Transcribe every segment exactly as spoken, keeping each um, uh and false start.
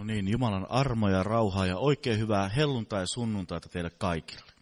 No niin, Jumalan armo ja rauhaa ja oikein hyvää helluntai ja sunnuntaita teille kaikille.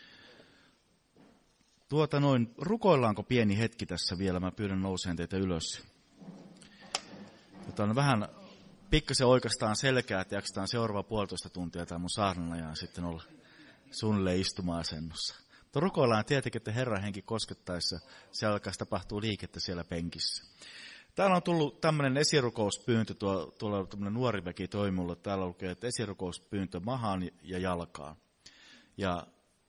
Tuota noin, rukoillaanko pieni hetki tässä vielä? Mä pyydän nouseen teitä ylös. Tuota on vähän pikkasen oikeastaan selkeää, että jaksetaan seuraava puolitoista tuntia tai mun saarnana ja sitten olla suunnilleen istuma-asennossa. Mutta rukoillaan tietenkin, että Herran henki koskettaessa se alkaa tapahtuu liikettä siellä penkissä. Täällä on tullut tämmöinen esirukouspyyntö, tuolla, tuolla tämmöinen nuori väki toi mulle. Täällä lukee, että esirukouspyyntö mahaan ja jalkaan. Ja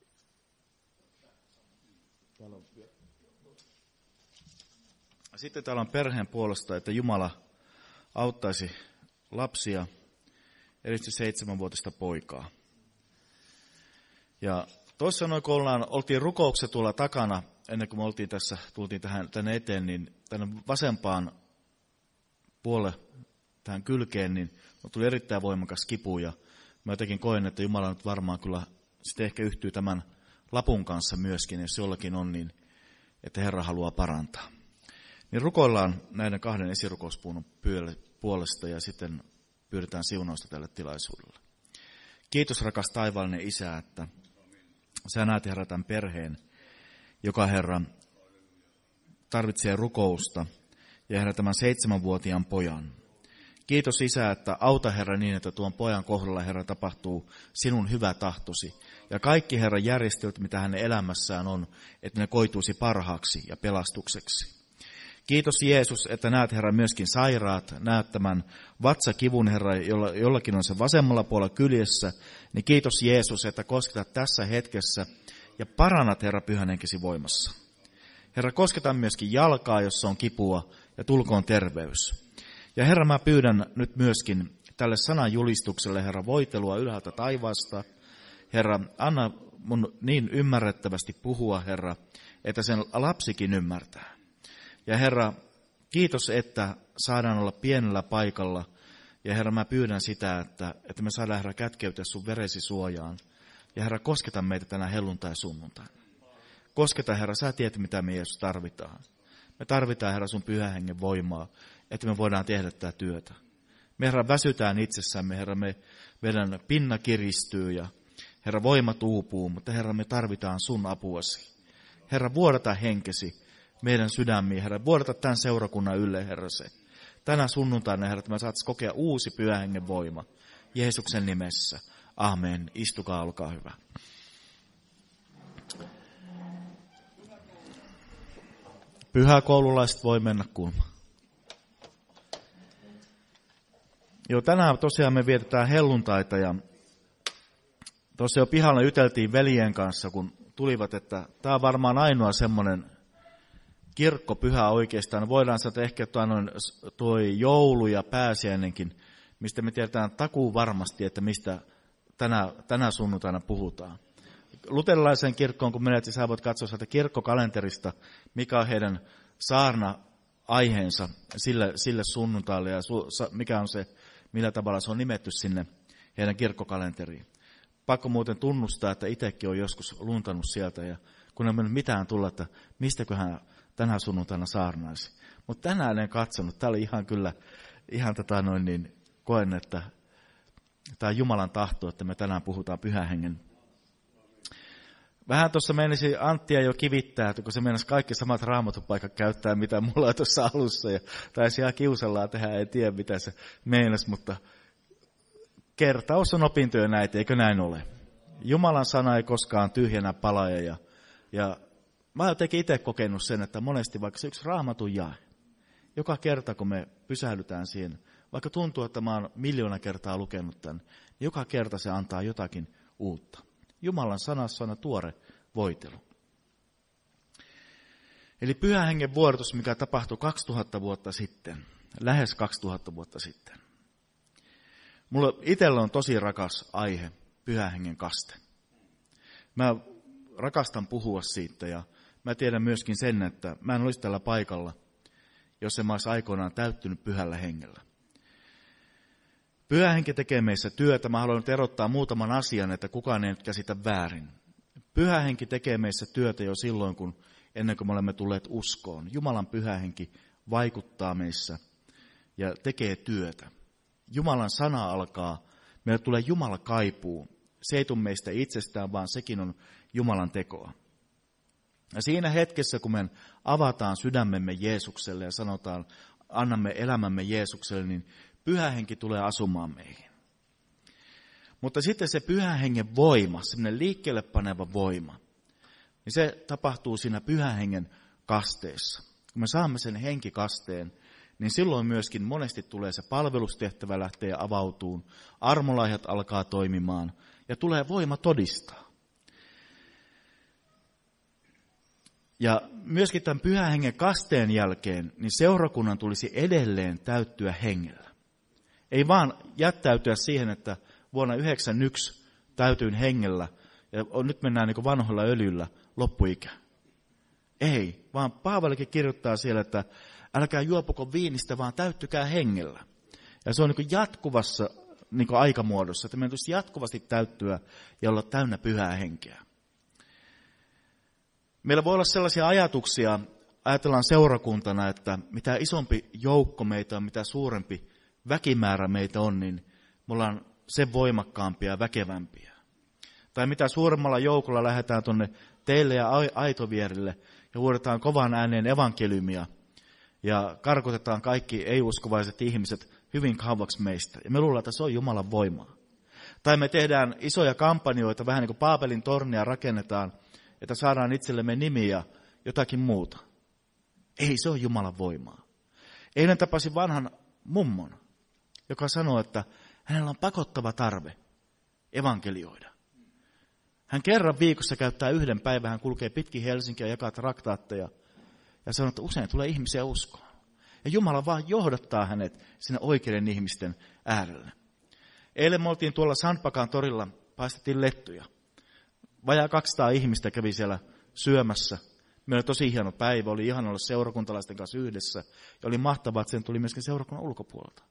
sitten täällä on perheen puolesta, että Jumala auttaisi lapsia, erityisesti seitsemänvuotista poikaa. Ja tuossa noin, kun ollaan, oltiin rukouksessa tuolla takana, ennen kuin me oltiin tässä, tultiin tähän, tänne eteen, niin tänne vasempaan puolelle, tähän kylkeen, niin tuli erittäin voimakas kipu. Ja mä jotenkin koen, että Jumala nyt varmaan kyllä sitten ehkä yhtyy tämän lapun kanssa myöskin, jos jollakin on, niin että Herra haluaa parantaa. Niin rukoillaan näiden kahden esirukouspuun puolesta ja sitten pyydetään siunausta tälle tilaisuudelle. Kiitos rakas taivaallinen Isä, että sä näet, Herra, tämän perheen, joka, Herra, tarvitsee rukousta, ja Herra, tämän seitsemänvuotiaan pojan. Kiitos Isä, että auta, Herra, niin, että tuon pojan kohdalla, Herra, tapahtuu sinun hyvä tahtosi. Ja kaikki, Herra, järjestelyt, mitä hänen elämässään on, että ne koituisi parhaaksi ja pelastukseksi. Kiitos Jeesus, että näet, Herra, myöskin sairaat, näet tämän vatsakivun, Herra, jolla, jollakin on se vasemmalla puolella kyljessä. Niin kiitos Jeesus, että kosketat tässä hetkessä ja parannat, Herra, pyhän henkesi voimassa. Herra, kosketan myöskin jalkaa, jossa on kipua, ja tulkoon terveys. Ja Herra, mä pyydän nyt myöskin tälle sanan julistukselle, Herra, voitelua ylhäältä taivaasta. Herra, anna mun niin ymmärrettävästi puhua, Herra, että sen lapsikin ymmärtää. Ja Herra, kiitos, että saadaan olla pienellä paikalla. Ja Herra, mä pyydän sitä, että, että me saadaan, Herra, kätkeytyä sun veresi suojaan. Ja Herra, kosketa meitä tänä helluntai sunnuntaina. Kosketa, Herra, sä tiedät, mitä me Jeesus tarvitaan. Me tarvitaan, Herra, sun pyhän hengen voimaa, että me voidaan tehdä tätä työtä. Me, Herra, väsytään itsessämme, Herra, me, meidän pinna kiristyy ja Herra, voimat uupuu, mutta Herra, me tarvitaan sun apuasi. Herra, vuodata henkesi meidän sydämiin, Herra, vuodata tämän seurakunnan ylle, Herra, se. Tänä sunnuntaina, Herra, että me saataisiin kokea uusi pyhän hengen voima. Jeesuksen nimessä. Amen. Istukaa, olkaa hyvä. Pyhäkoululaiset voi mennä kulmaan. Joo, tänään tosiaan me vietetään helluntaita ja tuossa jo pihalla juteltiin veljen kanssa, kun tulivat, että tämä on varmaan ainoa semmoinen kirkkopyhä oikeastaan. Voidaan sanoa, että ehkä tuo, noin, tuo joulu ja pääsiäinenkin, mistä me tiedetään takuu varmasti, että mistä tänä, tänä sunnuntaina puhutaan. Luterilaisen kirkkoon, kun menet, sä voit katsoa sieltä kirkkokalenterista, mikä on heidän saarna-aiheensa sille, sille sunnuntaille ja su, mikä on se, millä tavalla se on nimetty sinne heidän kirkkokalenteriin. Pakko muuten tunnustaa, että itsekin on joskus luntannut sieltä ja kun ei mennyt mitään tulla, että mistäköhän tänä sunnuntaina saarnaisi. Mutta tänään en katsonut. Tämä oli ihan kyllä, ihan tätä noin niin, koen, että tämä on Jumalan tahto, että me tänään puhutaan pyhän hengen. Vähän tuossa meinasi Anttia jo kivittää, että kun se meinasi kaikki samat raamatupaikat käyttää, mitä mulla on tuossa alussa. Ja taisi ihan kiusallaan tehdä, ei tiedä mitä se meinasi, mutta kertaus on opintoja näitä, eikö näin ole? Jumalan sana ei koskaan tyhjänä palaja ja, ja mä oon jotenkin itse kokenut sen, että monesti vaikka se yksi raamatun jae, joka kerta kun me pysähdytään siihen, vaikka tuntuu, että mä oon miljoona kertaa lukenut tämän, niin joka kerta se antaa jotakin uutta. Jumalan sanassa on tuore voitelu. Eli pyhän hengen vuodatus, mikä tapahtui kaksituhatta vuotta sitten, lähes kaksituhatta vuotta sitten. Mulla itsellä on tosi rakas aihe, pyhän hengen kaste. Mä rakastan puhua siitä ja mä tiedän myöskin sen, että mä en olisi tällä paikalla, jos en mä olisi aikoinaan täyttynyt pyhällä hengellä. Pyhä henki tekee meissä työtä. Mä haluan nyt erottaa muutaman asian, että kukaan ei nyt käsitä väärin. Pyhä henki tekee meissä työtä jo silloin, kun ennen kuin me olemme tulleet uskoon. Jumalan pyhä henki vaikuttaa meissä ja tekee työtä. Jumalan sana alkaa, meille tulee Jumala kaipuu. Se ei tule meistä itsestään, vaan sekin on Jumalan tekoa. Ja siinä hetkessä, kun me avataan sydämemme Jeesukselle ja sanotaan, annamme elämämme Jeesukselle, niin Pyhä Henki tulee asumaan meihin. Mutta sitten se Pyhän Hengen voima, semmoinen liikkeelle paneva voima, niin se tapahtuu siinä Pyhän Hengen kasteessa. Kun me saamme sen henkikasteen, niin silloin myöskin monesti tulee se palvelustehtävä lähtee avautuun, armolahjat alkaa toimimaan ja tulee voima todistaa. Ja myöskin tämän Pyhän Hengen kasteen jälkeen, niin seurakunnan tulisi edelleen täyttyä hengellä. Ei vaan jättäytyä siihen, että vuonna yhdeksänkymmentäyksi täytyin hengellä ja nyt mennään niin kuin vanhoilla öljyllä loppuikä. Ei, vaan Paavalikin kirjoittaa siellä, että älkää juopuko viinistä, vaan täyttykää hengellä. Ja se on niin kuin jatkuvassa niin kuin aikamuodossa, että meidän tulisi jatkuvasti täyttyä ja olla täynnä Pyhää Henkeä. Meillä voi olla sellaisia ajatuksia, ajatellaan seurakuntana, että mitä isompi joukko meitä on, mitä suurempi väkimäärä meitä on, niin me ollaan sen voimakkaampia ja väkevämpiä. Tai mitä suuremmalla joukolla lähdetään tuonne teille ja aitovierille ja huudetaan kovan ääneen evankeliumia ja karkotetaan kaikki ei-uskovaiset ihmiset hyvin kauaksi meistä. Ja me luullaan, että se on Jumalan voimaa. Tai me tehdään isoja kampanjoita, vähän niin kuin Paapelin tornia rakennetaan, että saadaan itsellemme nimi ja jotakin muuta. Ei, se on Jumalan voimaa. Eilen tapasin vanhan mummon, joka sanoo, että hänellä on pakottava tarve evankelioida. Hän kerran viikossa käyttää yhden päivän, hän kulkee pitkin Helsinkiä ja jakaa traktaatteja. Ja sanoo, että usein tulee ihmisiä uskoon. Ja Jumala vaan johdattaa hänet sinne oikeiden ihmisten äärelle. Eilen me oltiin tuolla Sandpakan torilla, paistettiin lettuja. Vajaa kaksisataa ihmistä kävi siellä syömässä. Meillä oli tosi hieno päivä, oli ihana olla seurakuntalaisten kanssa yhdessä. Ja oli mahtavaa, että sen tuli myöskin seurakunnan ulkopuolelta.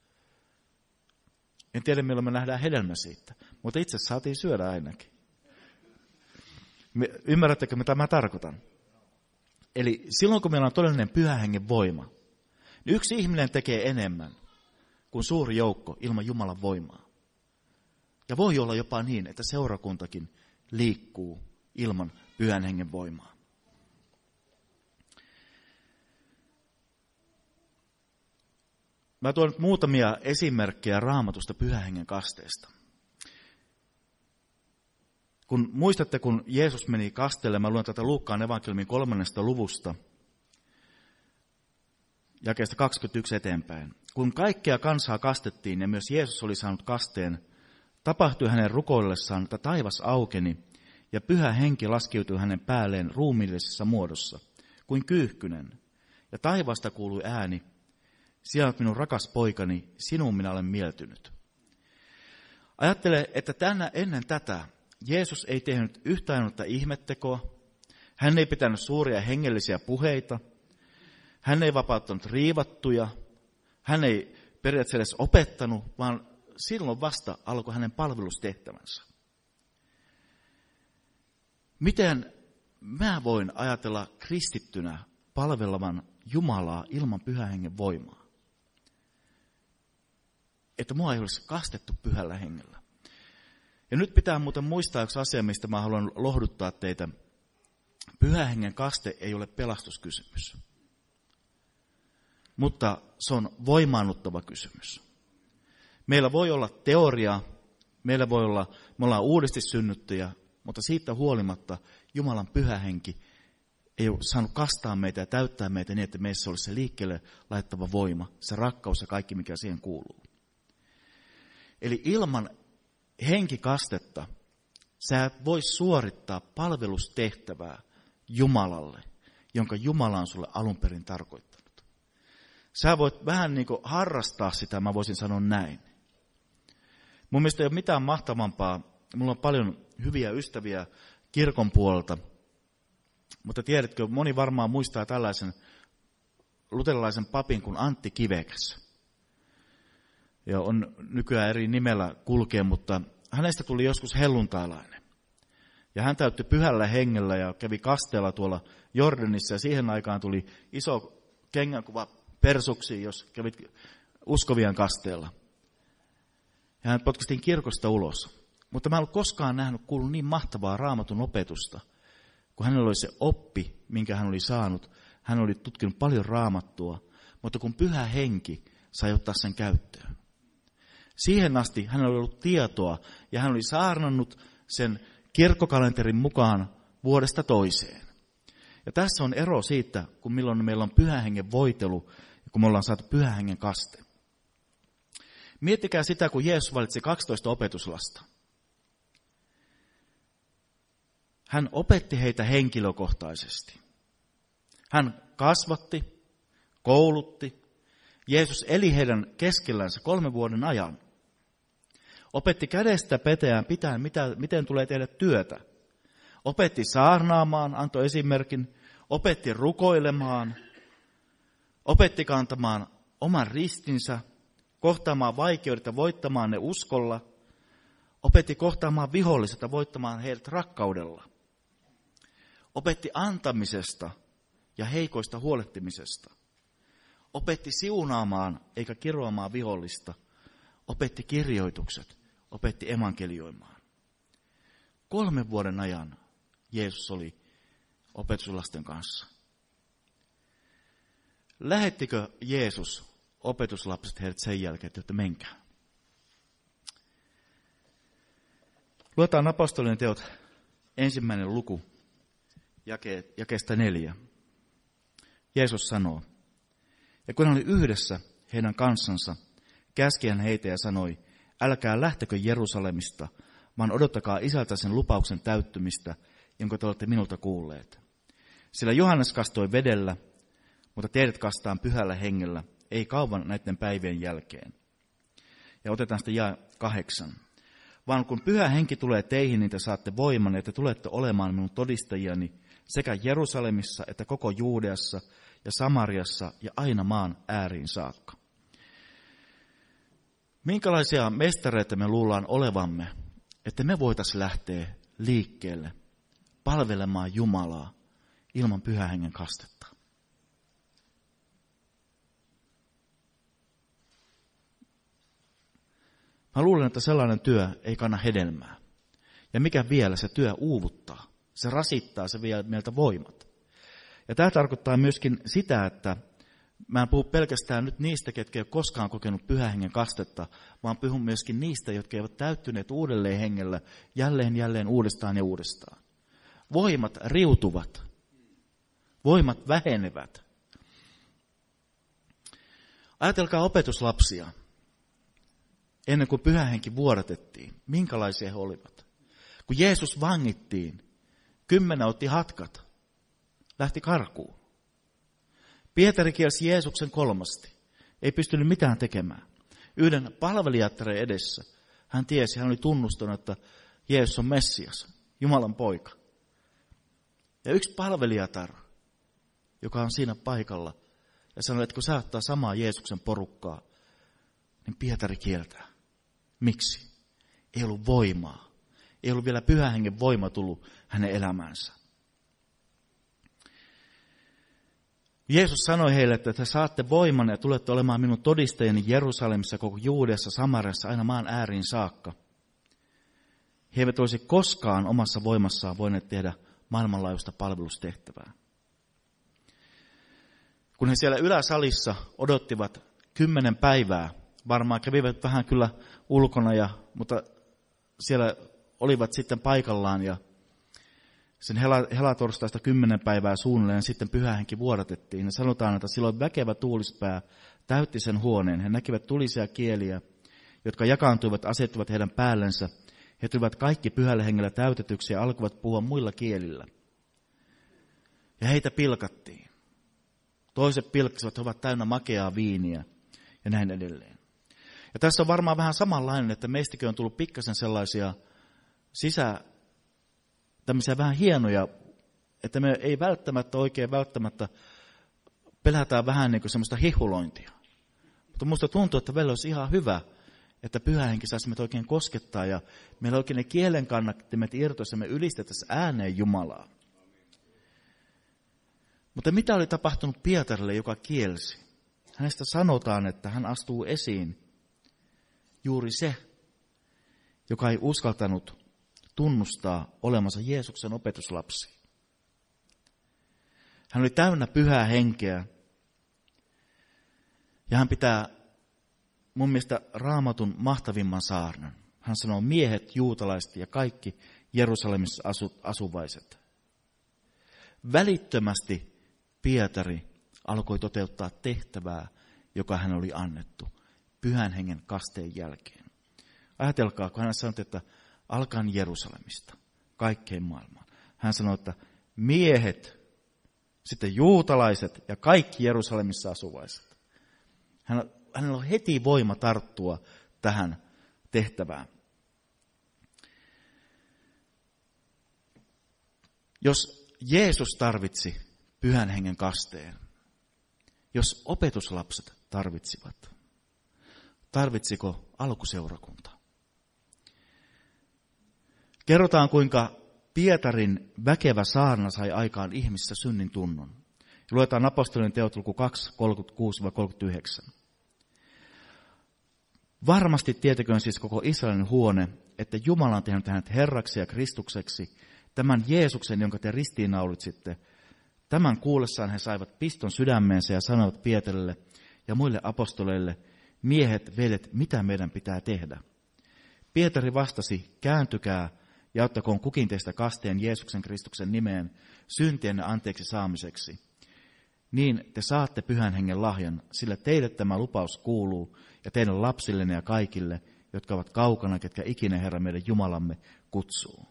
En tiedä, milloin me nähdään hedelmä siitä, mutta itse saatiin syödä ainakin. Ymmärrättekö, mitä mä tarkoitan? Eli silloin, kun meillä on todellinen Pyhän Hengen voima, niin yksi ihminen tekee enemmän kuin suuri joukko ilman Jumalan voimaa. Ja voi olla jopa niin, että seurakuntakin liikkuu ilman Pyhän Hengen voimaa. Mä tuon nyt muutamia esimerkkejä Raamatusta Pyhän Hengen kasteesta. Kun muistatte, kun Jeesus meni kasteelle, mä luen tätä Luukkaan evankeliumin kolmannesta luvusta, jakeesta kaksikymmentäyksi eteenpäin. Kun kaikkea kansaa kastettiin ja myös Jeesus oli saanut kasteen, tapahtui hänen rukoillessaan, että taivas aukeni ja Pyhä Henki laskeutui hänen päälleen ruumiillisessa muodossa, kuin kyyhkynen. Ja taivaasta kuului ääni, sinä olet minun rakas poikani, sinuun minä olen mieltynyt. Ajattele, että tänä, ennen tätä Jeesus ei tehnyt yhtään ainutta ihmettekoa, hän ei pitänyt suuria hengellisiä puheita, hän ei vapauttanut riivattuja, hän ei periaatteessa edes opettanut, vaan silloin vasta alkoi hänen palvelustehtävänsä. Miten mä voin ajatella kristittynä palvelevan Jumalaa ilman Pyhän Hengen voimaa? Että mua ei olisi kastettu Pyhällä Hengellä. Ja nyt pitää muuten muistaa yksi asia, mistä mä haluan lohduttaa teitä. Pyhän Hengen kaste ei ole pelastuskysymys. Mutta se on voimaannuttava kysymys. Meillä voi olla teoria, meillä voi olla, me ollaan uudesti synnyttyjä, mutta siitä huolimatta Jumalan Pyhä Henki ei ole saanut kastaa meitä ja täyttää meitä niin, että meissä olisi se liikkeelle laittava voima, se rakkaus ja kaikki, mikä siihen kuuluu. Eli ilman henkikastetta sä et voi suorittaa palvelustehtävää Jumalalle, jonka Jumala on sulle alun perin tarkoittanut. Sä voit vähän niin kuin harrastaa sitä, mä voisin sanoa näin. Mun mielestä ei ole mitään mahtavampaa. Mulla on paljon hyviä ystäviä kirkon puolelta, mutta tiedätkö, moni varmaan muistaa tällaisen luterilaisen papin kuin Antti Kivekäs. Ja on nykyään eri nimellä kulkee, mutta hänestä tuli joskus helluntailainen. Ja hän täytti Pyhällä Hengellä ja kävi kasteella tuolla Jordanissa. Ja siihen aikaan tuli iso kengänkuva persuksiin, jos kävit uskovien kasteella. ja hän potkistiin kirkosta ulos. Mutta mä en ollut koskaan nähnyt, kuullut niin mahtavaa Raamatun opetusta, kun hänellä oli se oppi, minkä hän oli saanut. Hän oli tutkinut paljon Raamattua, mutta kun Pyhä Henki sai ottaa sen käyttöön. Siihen asti hänellä oli ollut tietoa, ja hän oli saarnannut sen kirkkokalenterin mukaan vuodesta toiseen. Ja tässä on ero siitä, kun milloin meillä on Pyhän Hengen voitelu, ja kun me ollaan saatu Pyhän Hengen kaste. Miettikää sitä, kun Jeesus valitsi kaksitoista opetuslasta. Hän opetti heitä henkilökohtaisesti. Hän kasvatti, koulutti. Jeesus eli heidän keskellänsä kolmen vuoden ajan. Opetti kädestä peteään pitäen, mitä, miten tulee tehdä työtä. Opetti saarnaamaan, antoi esimerkin. Opetti rukoilemaan. Opetti kantamaan oman ristinsä, kohtaamaan vaikeudet ja voittamaan ne uskolla. Opetti kohtaamaan viholliset ja voittamaan heidät rakkaudella. Opetti antamisesta ja heikoista huolehtimisesta. Opetti siunaamaan eikä kiroamaan vihollista. Opetti kirjoitukset. Opetti evankelioimaan. Kolmen vuoden ajan Jeesus oli opetuslasten kanssa. Lähettikö Jeesus opetuslapset heidät sen jälkeen, että menkää? Luetaan apostolien teot ensimmäinen luku, jake, jakeesta neljä. Jeesus sanoo, ja kun hän oli yhdessä heidän kanssansa, käski hän heitä ja sanoi, älkää lähtekö Jerusalemista, vaan odottakaa Isältä sen lupauksen täyttymistä, jonka te olette minulta kuulleet. Sillä Johannes kastoi vedellä, mutta teidät kastaan Pyhällä Hengellä, ei kauan näiden päivien jälkeen. Ja otetaan sitten jae kahdeksan. Vaan kun Pyhä Henki tulee teihin, niin te saatte voiman, ja te tulette olemaan minun todistajiani sekä Jerusalemissa että koko Juudeassa ja Samariassa ja aina maan ääriin saakka. Minkälaisia mestareita me luullaan olevamme, että me voitaisiin lähteä liikkeelle palvelemaan Jumalaa ilman Pyhän Hengen kastetta? Mä luulen, että sellainen työ ei kanna hedelmää. Ja mikä vielä, se työ uuvuttaa. Se rasittaa, se vie meiltä voimat. Ja tämä tarkoittaa myöskin sitä, että mä en puhu pelkästään nyt niistä, ketkä ei ole koskaan kokenut Pyhän Hengen kastetta, vaan puhun myöskin niistä, jotka eivät täyttyneet uudelleen hengellä jälleen, jälleen, uudestaan ja uudestaan. Voimat riutuvat. Voimat vähenevät. Ajatelkaa opetuslapsia. Ennen kuin Pyhä Henki vuodatettiin, minkälaisia he olivat. Kun Jeesus vangittiin, kymmenen otti hatkat, lähti karkuun. Pietari kielsi Jeesuksen kolmasti, ei pystynyt mitään tekemään. Yhden palvelijattaren edessä hän tiesi, hän oli tunnustanut, että Jeesus on Messias, Jumalan poika. Ja yksi palvelijatar, joka on siinä paikalla, ja sanoi, että kun sä ottaa samaa Jeesuksen porukkaa, niin Pietari kieltää. Miksi? Ei ollut voimaa. Ei ollut vielä Pyhän Hengen voima tullut hänen elämäänsä. Jeesus sanoi heille, että te saatte voiman ja tulette olemaan minun todistajani Jerusalemissa, koko Juudeassa, Samariassa, aina maan ääriin saakka. He eivät olisi koskaan omassa voimassaan voineet tehdä maailmanlaajuista palvelustehtävää. Kun he siellä yläsalissa odottivat kymmenen päivää, varmaan kävivät vähän kyllä ulkona, ja, mutta siellä olivat sitten paikallaan ja sen helatorstaista kymmenen päivää suunnilleen sitten Pyhä Henki vuodatettiin. Ja sanotaan, että silloin väkevä tuulispää täytti sen huoneen. He näkivät tulisia kieliä, jotka jakaantuivat, asettuivat heidän päällensä. He tulivat kaikki Pyhällä Hengellä täytetyksi ja alkoivat puhua muilla kielillä. Ja heitä pilkattiin. Toiset pilkkasivat, he ovat täynnä makeaa viiniä ja näin edelleen. Ja tässä on varmaan vähän samanlainen, että meistäkin on tullut pikkasen sellaisia sisä, tämmöisiä vähän hienoja, että me ei välttämättä oikein välttämättä pelätään vähän niin kuin semmoista hihulointia. Mutta minusta tuntuu, että meillä olisi ihan hyvä, että Pyhä Henki saisi meitä oikein koskettaa ja meillä oikein ne kielen kannattimet irtoisi ja me ylistettäisiin ääneen Jumalaa. Mutta mitä oli tapahtunut Pietarille, joka kielsi? Hänestä sanotaan, että hän astuu esiin juuri se, joka ei uskaltanut tunnustaa olemansa Jeesuksen opetuslapsi. Hän oli täynnä pyhää henkeä. Ja hän pitää mun mielestä Raamatun mahtavimman saarnan. Hän sanoo miehet, juutalaiset ja kaikki Jerusalemissa asu, asuvaiset. Välittömästi Pietari alkoi toteuttaa tehtävää, joka hän oli annettu pyhän hengen kasteen jälkeen. Ajatelkaa, kun hän sanoi, että alkaen Jerusalemista, kaikkeen maailmaan. Hän sanoi, että miehet, sitten juutalaiset ja kaikki Jerusalemissa asuvaiset. Hän, hänellä on heti voima tarttua tähän tehtävään. Jos Jeesus tarvitsi pyhän hengen kasteen, jos opetuslapset tarvitsivat, tarvitsiko alkuseurakunta? Kerrotaan, kuinka Pietarin väkevä saarna sai aikaan ihmissä synnin tunnon. Luetaan apostolien teot luku kaksi, kolmekymmentäkuusi kolmekymmentäyhdeksän. Varmasti tietäköön siis koko Israelin huone, että Jumala on tehnyt hänet Herraksi ja Kristukseksi, tämän Jeesuksen, jonka te ristiinnaulitsitte. Tämän kuullessaan he saivat piston sydämeensä ja sanoivat Pietarille ja muille apostoleille, miehet, veljet, mitä meidän pitää tehdä? Pietari vastasi, kääntykää ja ottakoon kukin teistä kasteen Jeesuksen Kristuksen nimeen syntienne anteeksi saamiseksi. Niin te saatte pyhän hengen lahjan, sillä teille tämä lupaus kuuluu ja teidän lapsillenne ja kaikille, jotka ovat kaukana, ketkä ikinä Herra meidän Jumalamme kutsuu.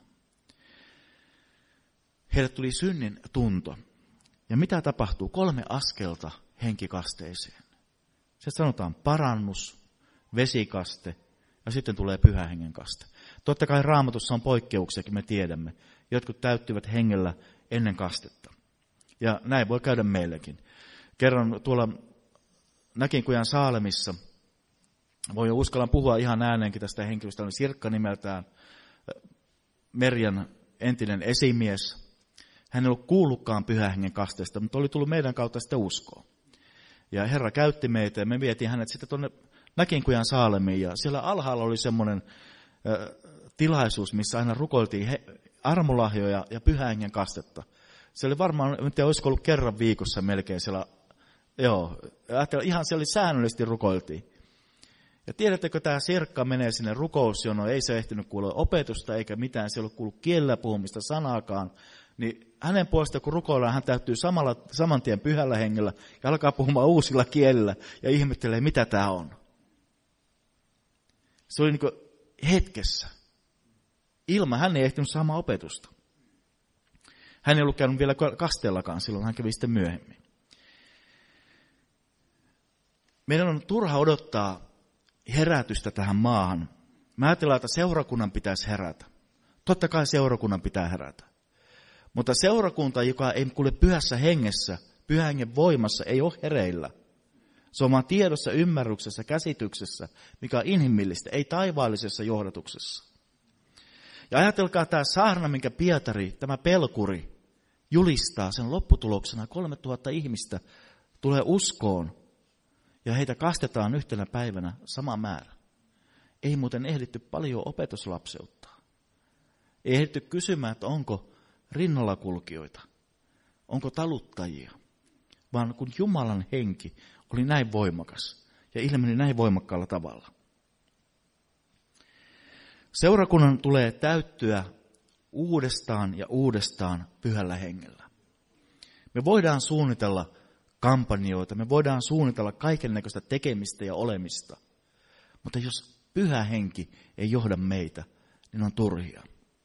Heille tuli synnin tunto. Ja mitä tapahtuu? Kolme askelta henkikasteeseen. Se sanotaan parannus, vesikaste ja sitten tulee pyhän hengen kaste. Totta kai Raamatussa on poikkeuksiakin, me tiedämme. Jotkut täyttyvät hengellä ennen kastetta. Ja näin voi käydä meillekin. Kerran tuolla Näkinkujan Saalemissa, voi uskallan puhua ihan ääneenkin tästä henkilöstä, oli Sirkka nimeltään, Merjan entinen esimies. Hän ei ollut kuullutkaan pyhän hengen kasteesta, mutta oli tullut meidän kautta sitä uskoa. Ja Herra käytti meitä ja me vietiin hänet sitten tuonne Näkinkujan Saalemiin. Ja siellä alhaalla oli semmoinen ö, tilaisuus, missä aina rukoiltiin he, armolahjoja ja pyhän hengen kastetta. Se oli varmaan, en tiedä, olisiko ollut kerran viikossa melkein siellä, joo, ihan siellä säännöllisesti rukoiltiin. Ja tiedättekö, tämä Sirkka menee sinne rukousjonoon, ei se ehtinyt kuulla opetusta eikä mitään, se ei ollut kuullut kielellä puhumista sanaakaan. Niin hänen puolesta, kun rukoillaan, hän täytyy samalla, saman tien pyhällä hengellä ja alkaa puhumaan uusilla kielillä ja ihmettelee, mitä tämä on. Se oli niin kuin hetkessä. Ilman hän ei ehtinyt saamaan opetusta. Hän ei ollut käynyt vielä kasteellakaan, silloin hän kävi sitten myöhemmin. Meidän on turha odottaa herätystä tähän maahan. Mä ajatellaan, että seurakunnan pitäisi herätä. Totta kai seurakunnan pitää herätä. Mutta seurakunta, joka ei kuule pyhässä hengessä, pyhän hengen voimassa, ei ole hereillä. Se on vaan tiedossa, ymmärryksessä, käsityksessä, mikä on inhimillistä, ei taivaallisessa johdatuksessa. Ja ajatelkaa tämä saarna, minkä Pietari, tämä pelkuri, julistaa sen lopputuloksena. kolmetuhatta ihmistä tulee uskoon ja heitä kastetaan yhtenä päivänä sama määrä. Ei muuten ehditty paljon opetuslapseutta. Ei ehditty kysymään, että onko rinnalla kulkijoita, onko taluttajia, vaan kun Jumalan henki oli näin voimakas ja ilmeni näin voimakkaalla tavalla. Seurakunnan tulee täyttyä uudestaan ja uudestaan pyhällä hengellä. Me voidaan suunnitella kampanjoita, me voidaan suunnitella kaikennäköistä tekemistä ja olemista, mutta jos pyhä henki ei johda meitä, niin on turhia.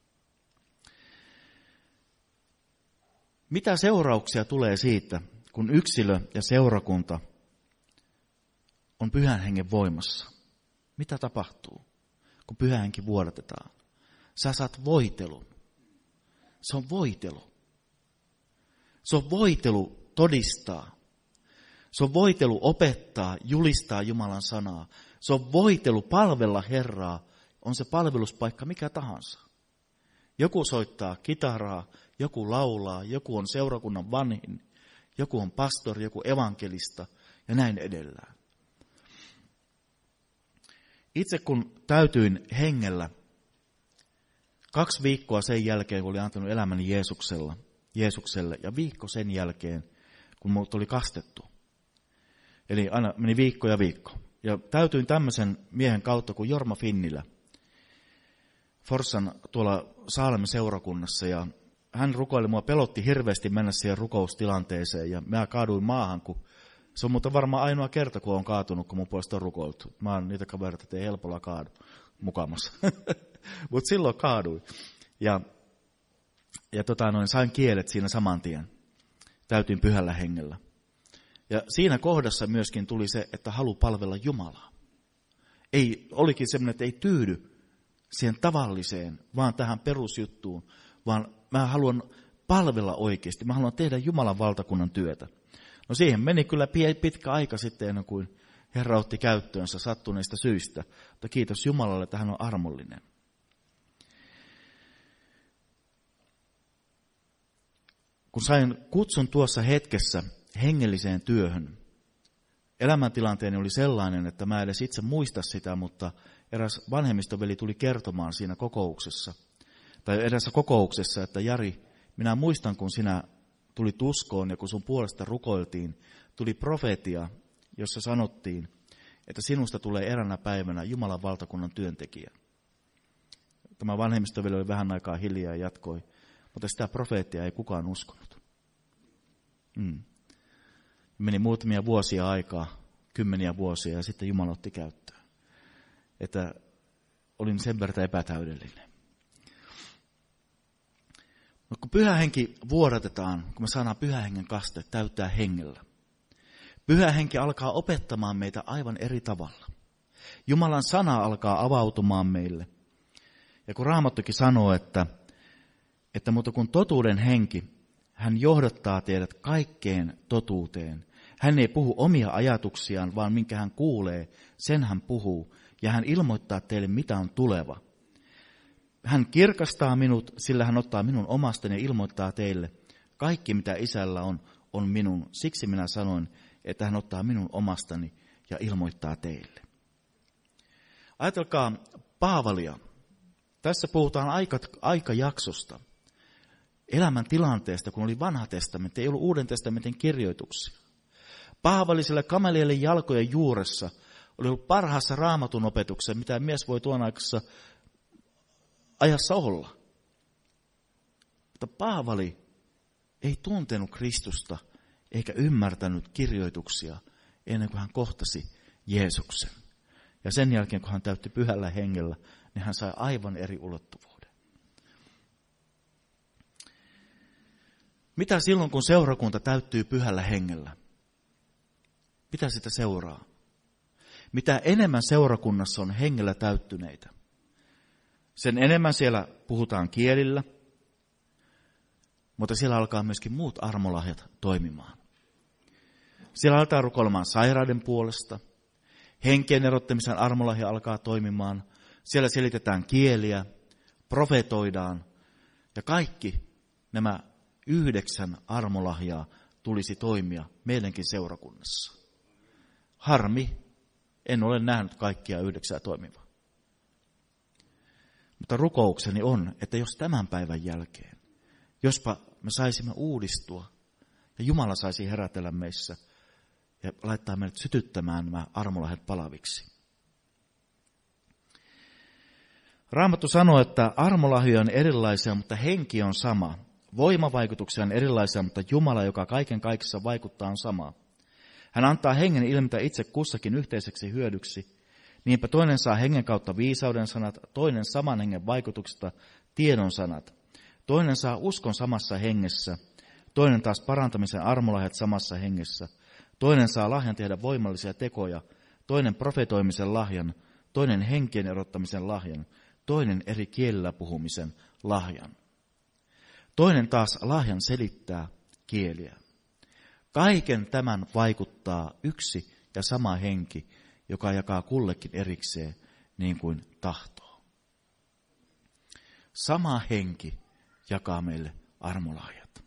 Mitä seurauksia tulee siitä, kun yksilö ja seurakunta on pyhän hengen voimassa? Mitä tapahtuu, kun pyhä henki vuodatetaan? Sä saat voitelun. Se on voitelu. Se on voitelu todistaa. Se on voitelu opettaa, julistaa Jumalan sanaa. Se on voitelu palvella Herraa, on se palveluspaikka mikä tahansa. Joku soittaa kitaraa, joku laulaa, joku on seurakunnan vanhin, joku on pastori, joku evankelista ja näin edelleen. Itse kun täytyin hengellä Kaksi viikkoa sen jälkeen, kun oli antanut elämäni Jeesuksella, Jeesukselle, ja viikko sen jälkeen, kun minut oli kastettu. Eli aina meni viikko ja viikko. Ja täytyin tämmöisen miehen kautta kuin Jorma Finnilä, Forssan tuolla Saalemin seurakunnassa, ja hän rukoili mua, pelotti hirveästi mennä siihen rukoustilanteeseen, ja mä kaaduin maahan, kun se on muuten varmaan ainoa kerta, kun on kaatunut, kun mun puolesta on rukoiltu. Mä oon niitä kavereita, että ei helpolla kaadu mukamassa. Mutta silloin kaaduin. Ja, ja tota, noin, sain kielet siinä saman tien. Täytin pyhällä hengellä. Ja siinä kohdassa myöskin tuli se, että halu palvella Jumalaa. Ei, olikin semmoinen, että ei tyydy siihen tavalliseen, vaan tähän perusjuttuun, vaan mä haluan palvella oikeasti. Mä haluan tehdä Jumalan valtakunnan työtä. No siihen meni kyllä pitkä aika sitten, ennen kuin Herra otti käyttöönsä sattuneista syistä. Mutta kiitos Jumalalle, että hän on armollinen. Kun sain kutsun tuossa hetkessä hengelliseen työhön, elämäntilanteeni oli sellainen, että mä edes itse muista sitä, mutta eräs vanhemmistoveli tuli kertomaan siinä kokouksessa, tai edessä kokouksessa, että Jari, minä muistan, kun sinä tulit uskoon ja kun sun puolesta rukoiltiin, tuli profeetia, jossa sanottiin, että sinusta tulee eräänä päivänä Jumalan valtakunnan työntekijä. Tämä vanhemmistoveli oli vähän aikaa hiljaa ja jatkoi, mutta sitä profeettia ei kukaan uskonut. Mm. Meni muutamia vuosia aikaa, kymmeniä vuosia, ja sitten Jumala otti käyttöön. Että olin sen verran epätäydellinen. Mutta kun pyhä henki vuodatetaan, kun me saadaan pyhä hengen kaste täyttää hengellä, pyhä henki alkaa opettamaan meitä aivan eri tavalla. Jumalan sana alkaa avautumaan meille. Ja kun Raamattukin sanoo, että, että mutta kun totuuden henki, hän johdattaa teidät kaikkeen totuuteen. Hän ei puhu omia ajatuksiaan, vaan minkä hän kuulee, sen hän puhuu. Ja hän ilmoittaa teille, mitä on tuleva. Hän kirkastaa minut, sillä hän ottaa minun omastani ja ilmoittaa teille, kaikki mitä isällä on, on minun. Siksi minä sanoin, että hän ottaa minun omastani ja ilmoittaa teille. Ajatelkaa Paavalia. Tässä puhutaan aika, aikajaksosta, elämän tilanteesta, kun oli vanha testamentti, ei ollut uuden testamentin kirjoituksia. Paavali sillä kamelielle jalkojen juuressa oli ollut parhaassa raamatun opetuksessa, mitä mies voi tuon aikaisessa ajassa olla. Mutta Paavali ei tuntenut Kristusta eikä ymmärtänyt kirjoituksia ennen kuin hän kohtasi Jeesuksen. Ja sen jälkeen, kun hän täytti pyhällä hengellä, niin hän sai aivan eri ulottuvuuden. Mitä silloin, kun seurakunta täyttyy pyhällä hengellä? Mitä sitä seuraa? Mitä enemmän seurakunnassa on hengellä täyttyneitä, sen enemmän siellä puhutaan kielillä, mutta siellä alkaa myöskin muut armolahjat toimimaan. Siellä aletaan rukoilemaan sairauden puolesta, henkien erottamisen armolahja alkaa toimimaan, siellä selitetään kieliä, profetoidaan ja kaikki nämä yhdeksän armolahjaa tulisi toimia meidänkin seurakunnassa. Harmi, en ole nähnyt kaikkia yhdeksää toimivaa. Mutta rukoukseni on, että jos tämän päivän jälkeen, jospa me saisimme uudistua ja Jumala saisi herätellä meissä ja laittaa meidät sytyttämään nämä armolahjat palaviksi. Raamattu sanoo, että armolahjoja on erilaisia, mutta henki on sama. Voimavaikutuksia on erilaisia, mutta Jumala, joka kaiken kaikessa vaikuttaa, on sama. Hän antaa hengen ilmetä itse kussakin yhteiseksi hyödyksi. Niinpä toinen saa hengen kautta viisauden sanat, toinen saman hengen vaikutuksesta tiedon sanat. Toinen saa uskon samassa hengessä, toinen taas parantamisen armolahjat samassa hengessä. Toinen saa lahjan tehdä voimallisia tekoja, toinen profetoimisen lahjan, toinen henkien erottamisen lahjan, toinen eri kielellä puhumisen lahjan. Toinen taas lahjan selittää kieliä. Kaiken tämän vaikuttaa yksi ja sama henki, joka jakaa kullekin erikseen niin kuin tahtoo. Sama henki jakaa meille armolahjat.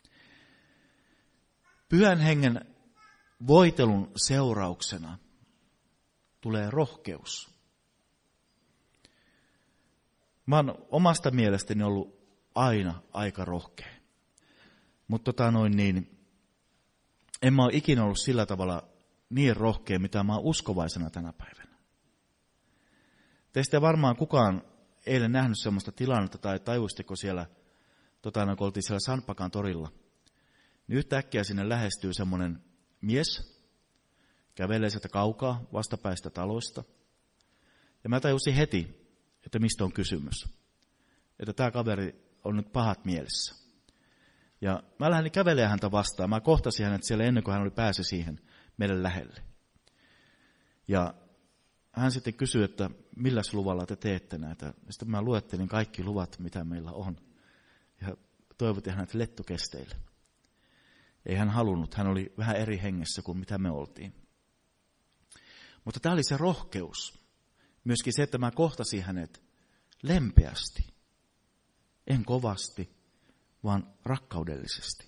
Pyhän hengen voitelun seurauksena tulee rohkeus. Mä oon omasta mielestäni ollut aina aika rohkea. Mutta tota noin niin, en mä ole ikinä ollut sillä tavalla niin rohkea, mitä mä oon uskovaisena tänä päivänä. Teistä ei varmaan kukaan eilen nähnyt sellaista tilannetta, tai tajuisteko siellä, tota, kun oltiin siellä Sanpakan torilla, niin yhtäkkiä sinne lähestyy semmoinen mies, kävelee sieltä kaukaa vastapäistä taloista, ja mä tajusin heti, että mistä on kysymys. Että tämä kaveri on nyt pahat mielessä. Ja mä lähdin kävelemään häntä vastaan. Mä kohtasin hänet siellä ennen kuin hän oli päässyt siihen meidän lähelle. Ja hän sitten kysyi, että milläs luvalla te teette näitä. Sitten mä luettelin kaikki luvat, mitä meillä on. Ja toivotin hänet lettokesteille. Ei hän halunnut. Hän oli vähän eri hengessä kuin mitä me oltiin. Mutta tämä oli se rohkeus. Myöskin se, että mä kohtasin hänet lempeästi. En kovasti, vaan rakkaudellisesti.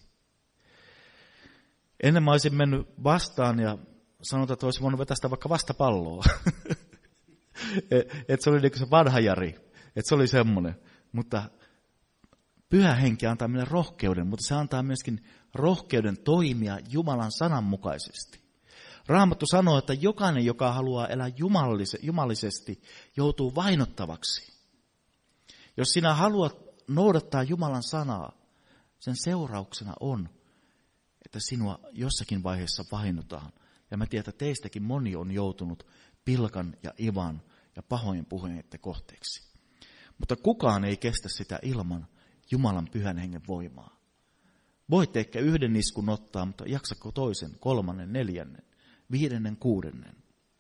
Ennen mä olisin mennyt vastaan ja sanotaan, että olisi voinut vetää sitä vaikka vastapalloa. Että se oli niin kuin se vanha Jari. Että se oli semmoinen. Mutta Pyhä Henki antaa meille rohkeuden, mutta se antaa myöskin rohkeuden toimia Jumalan sanan mukaisesti. Raamattu sanoo, että jokainen, joka haluaa elää jumalisesti, joutuu vainottavaksi. Jos sinä haluat noudattaa Jumalan sanaa, sen seurauksena on, että sinua jossakin vaiheessa vainotaan. Ja mä tiedän, että teistäkin moni on joutunut pilkan ja ivan ja pahojen puheiden kohteeksi. Mutta kukaan ei kestä sitä ilman Jumalan Pyhän Hengen voimaa. Voitte ehkä yhden iskun ottaa, mutta jaksako toisen, kolmannen, neljännen, viidennen, kuudennen.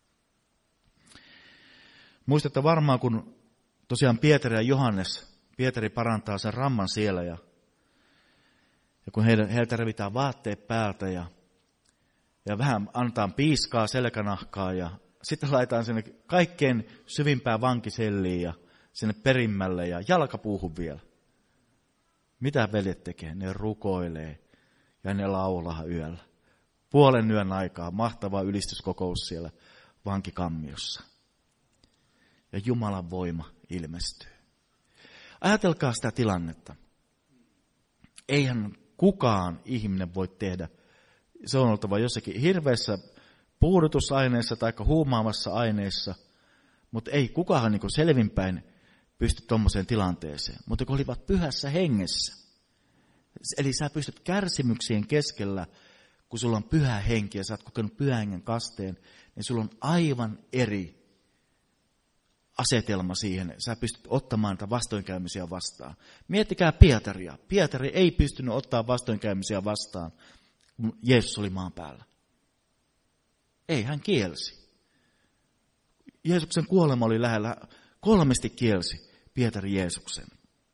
Muistatte varmaan, kun tosiaan Pietari ja Johannes, Pietari parantaa sen ramman siellä ja, ja kun heiltä, heiltä revitään vaatteet päältä ja, ja vähän antaa piiskaa, selkänahkaa ja sitten laitetaan sinne kaikkein syvimpään vankiselliin ja sinne perimmälle ja jalkapuuhun vielä. Mitä veljet tekee? Ne rukoilee ja ne laulaa yöllä. Puolen yön aikaa mahtava ylistyskokous siellä vankikammiossa. Ja Jumalan voima ilmestyy. Ajatelkaa sitä tilannetta. Eihän kukaan ihminen voi tehdä. Se on oltava jossakin hirveässä puudutusaineessa tai huumaavassa aineessa. Mutta ei kukaan niin selvinpäin pysty tuommoiseen tilanteeseen. Mutta kun olivat pyhässä hengessä. Eli sä pystyt kärsimyksien keskellä, kun sulla on pyhä henki ja sä oot kokenut pyhän hengen kasteen, niin sulla on aivan eri asetelma siihen. Sä pystyt ottamaan niitä vastoinkäymisiä vastaan. Miettikää Pietaria. Pietari ei pystynyt ottaa vastoinkäymisiä vastaan, kun Jeesus oli maan päällä. Ei, hän kielsi. Jeesuksen kuolema oli lähellä. Kolmesti kielsi Pietari Jeesuksen.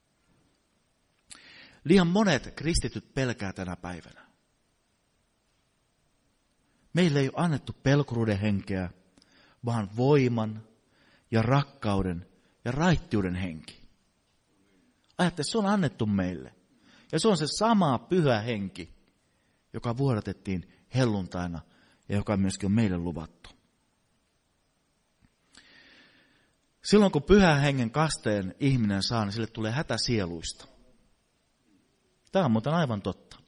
Liian monet kristityt pelkää tänä päivänä. Meille ei ole annettu pelkuruuden henkeä, vaan voiman ja rakkauden ja raittiuden henki. Ajatte, se on annettu meille. Ja se on se sama pyhä henki, joka vuodatettiin helluntaina ja joka myöskin on meille luvattu. Silloin kun pyhän hengen kasteen ihminen saa, niin sille tulee hätä sieluista. Tämä on muuten aivan totta.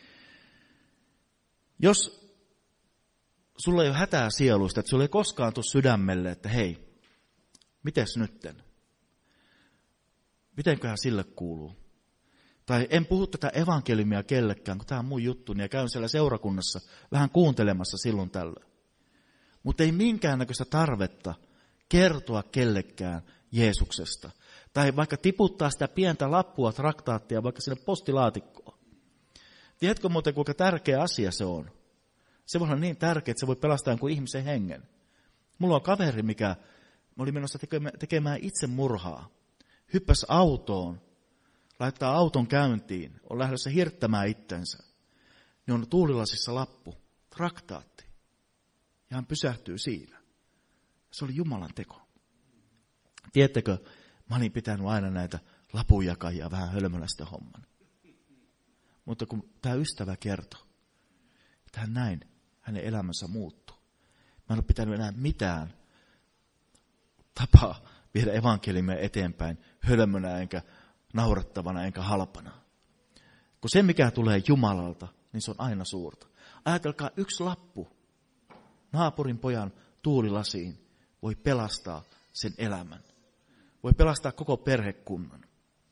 Jos sulla ei ole hätää sieluista, että sulla ei koskaan tule sydämelle, että hei, mites nytten? Mitenköhän sille kuuluu? Tai en puhu tätä evankeliumia kellekään, kun tämä on mun juttuni ja käyn siellä seurakunnassa vähän kuuntelemassa silloin tällöin. Mutta ei minkäännäköistä tarvetta kertoa kellekään Jeesuksesta. Tai vaikka tiputtaa sitä pientä lappua, traktaattia vaikka sinne postilaatikkoon. Tiedätkö muuten, kuinka tärkeä asia se on? Se voi olla niin tärkeä, että se voi pelastaa jonkun ihmisen hengen. Mulla on kaveri, mikä oli menossa tekemään itse murhaa. Hyppäsi autoon, laittaa auton käyntiin, on lähdössä hirttämään itsensä. Niin on tuulilasissa lappu, traktaatti. Ja hän pysähtyy siinä. Se oli Jumalan teko. Tiedättekö, mä olin pitänyt aina näitä lapunjakajia vähän hölmölästä homman. Mutta kun tämä ystävä kertoi, että hän näin, hänen elämänsä muuttuu. Mä en ole pitänyt enää mitään tapaa viedä evankeliumia eteenpäin hölmönä enkä naurettavana enkä halpana. Kun se, mikä tulee Jumalalta, niin se on aina suurta. Ajatelkaa, yksi lappu naapurin pojan tuulilasiin voi pelastaa sen elämän. Voi pelastaa koko perhekunnan.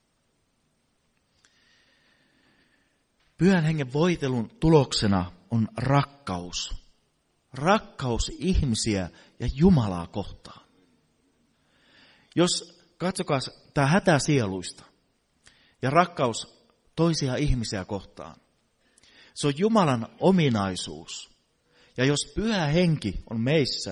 Pyhän hengen voitelun tuloksena on rakkaus. Rakkaus ihmisiä ja Jumalaa kohtaan. Jos katsokaa tämä hätä sieluista ja rakkaus toisia ihmisiä kohtaan. Se on Jumalan ominaisuus. Ja jos Pyhä Henki on meissä,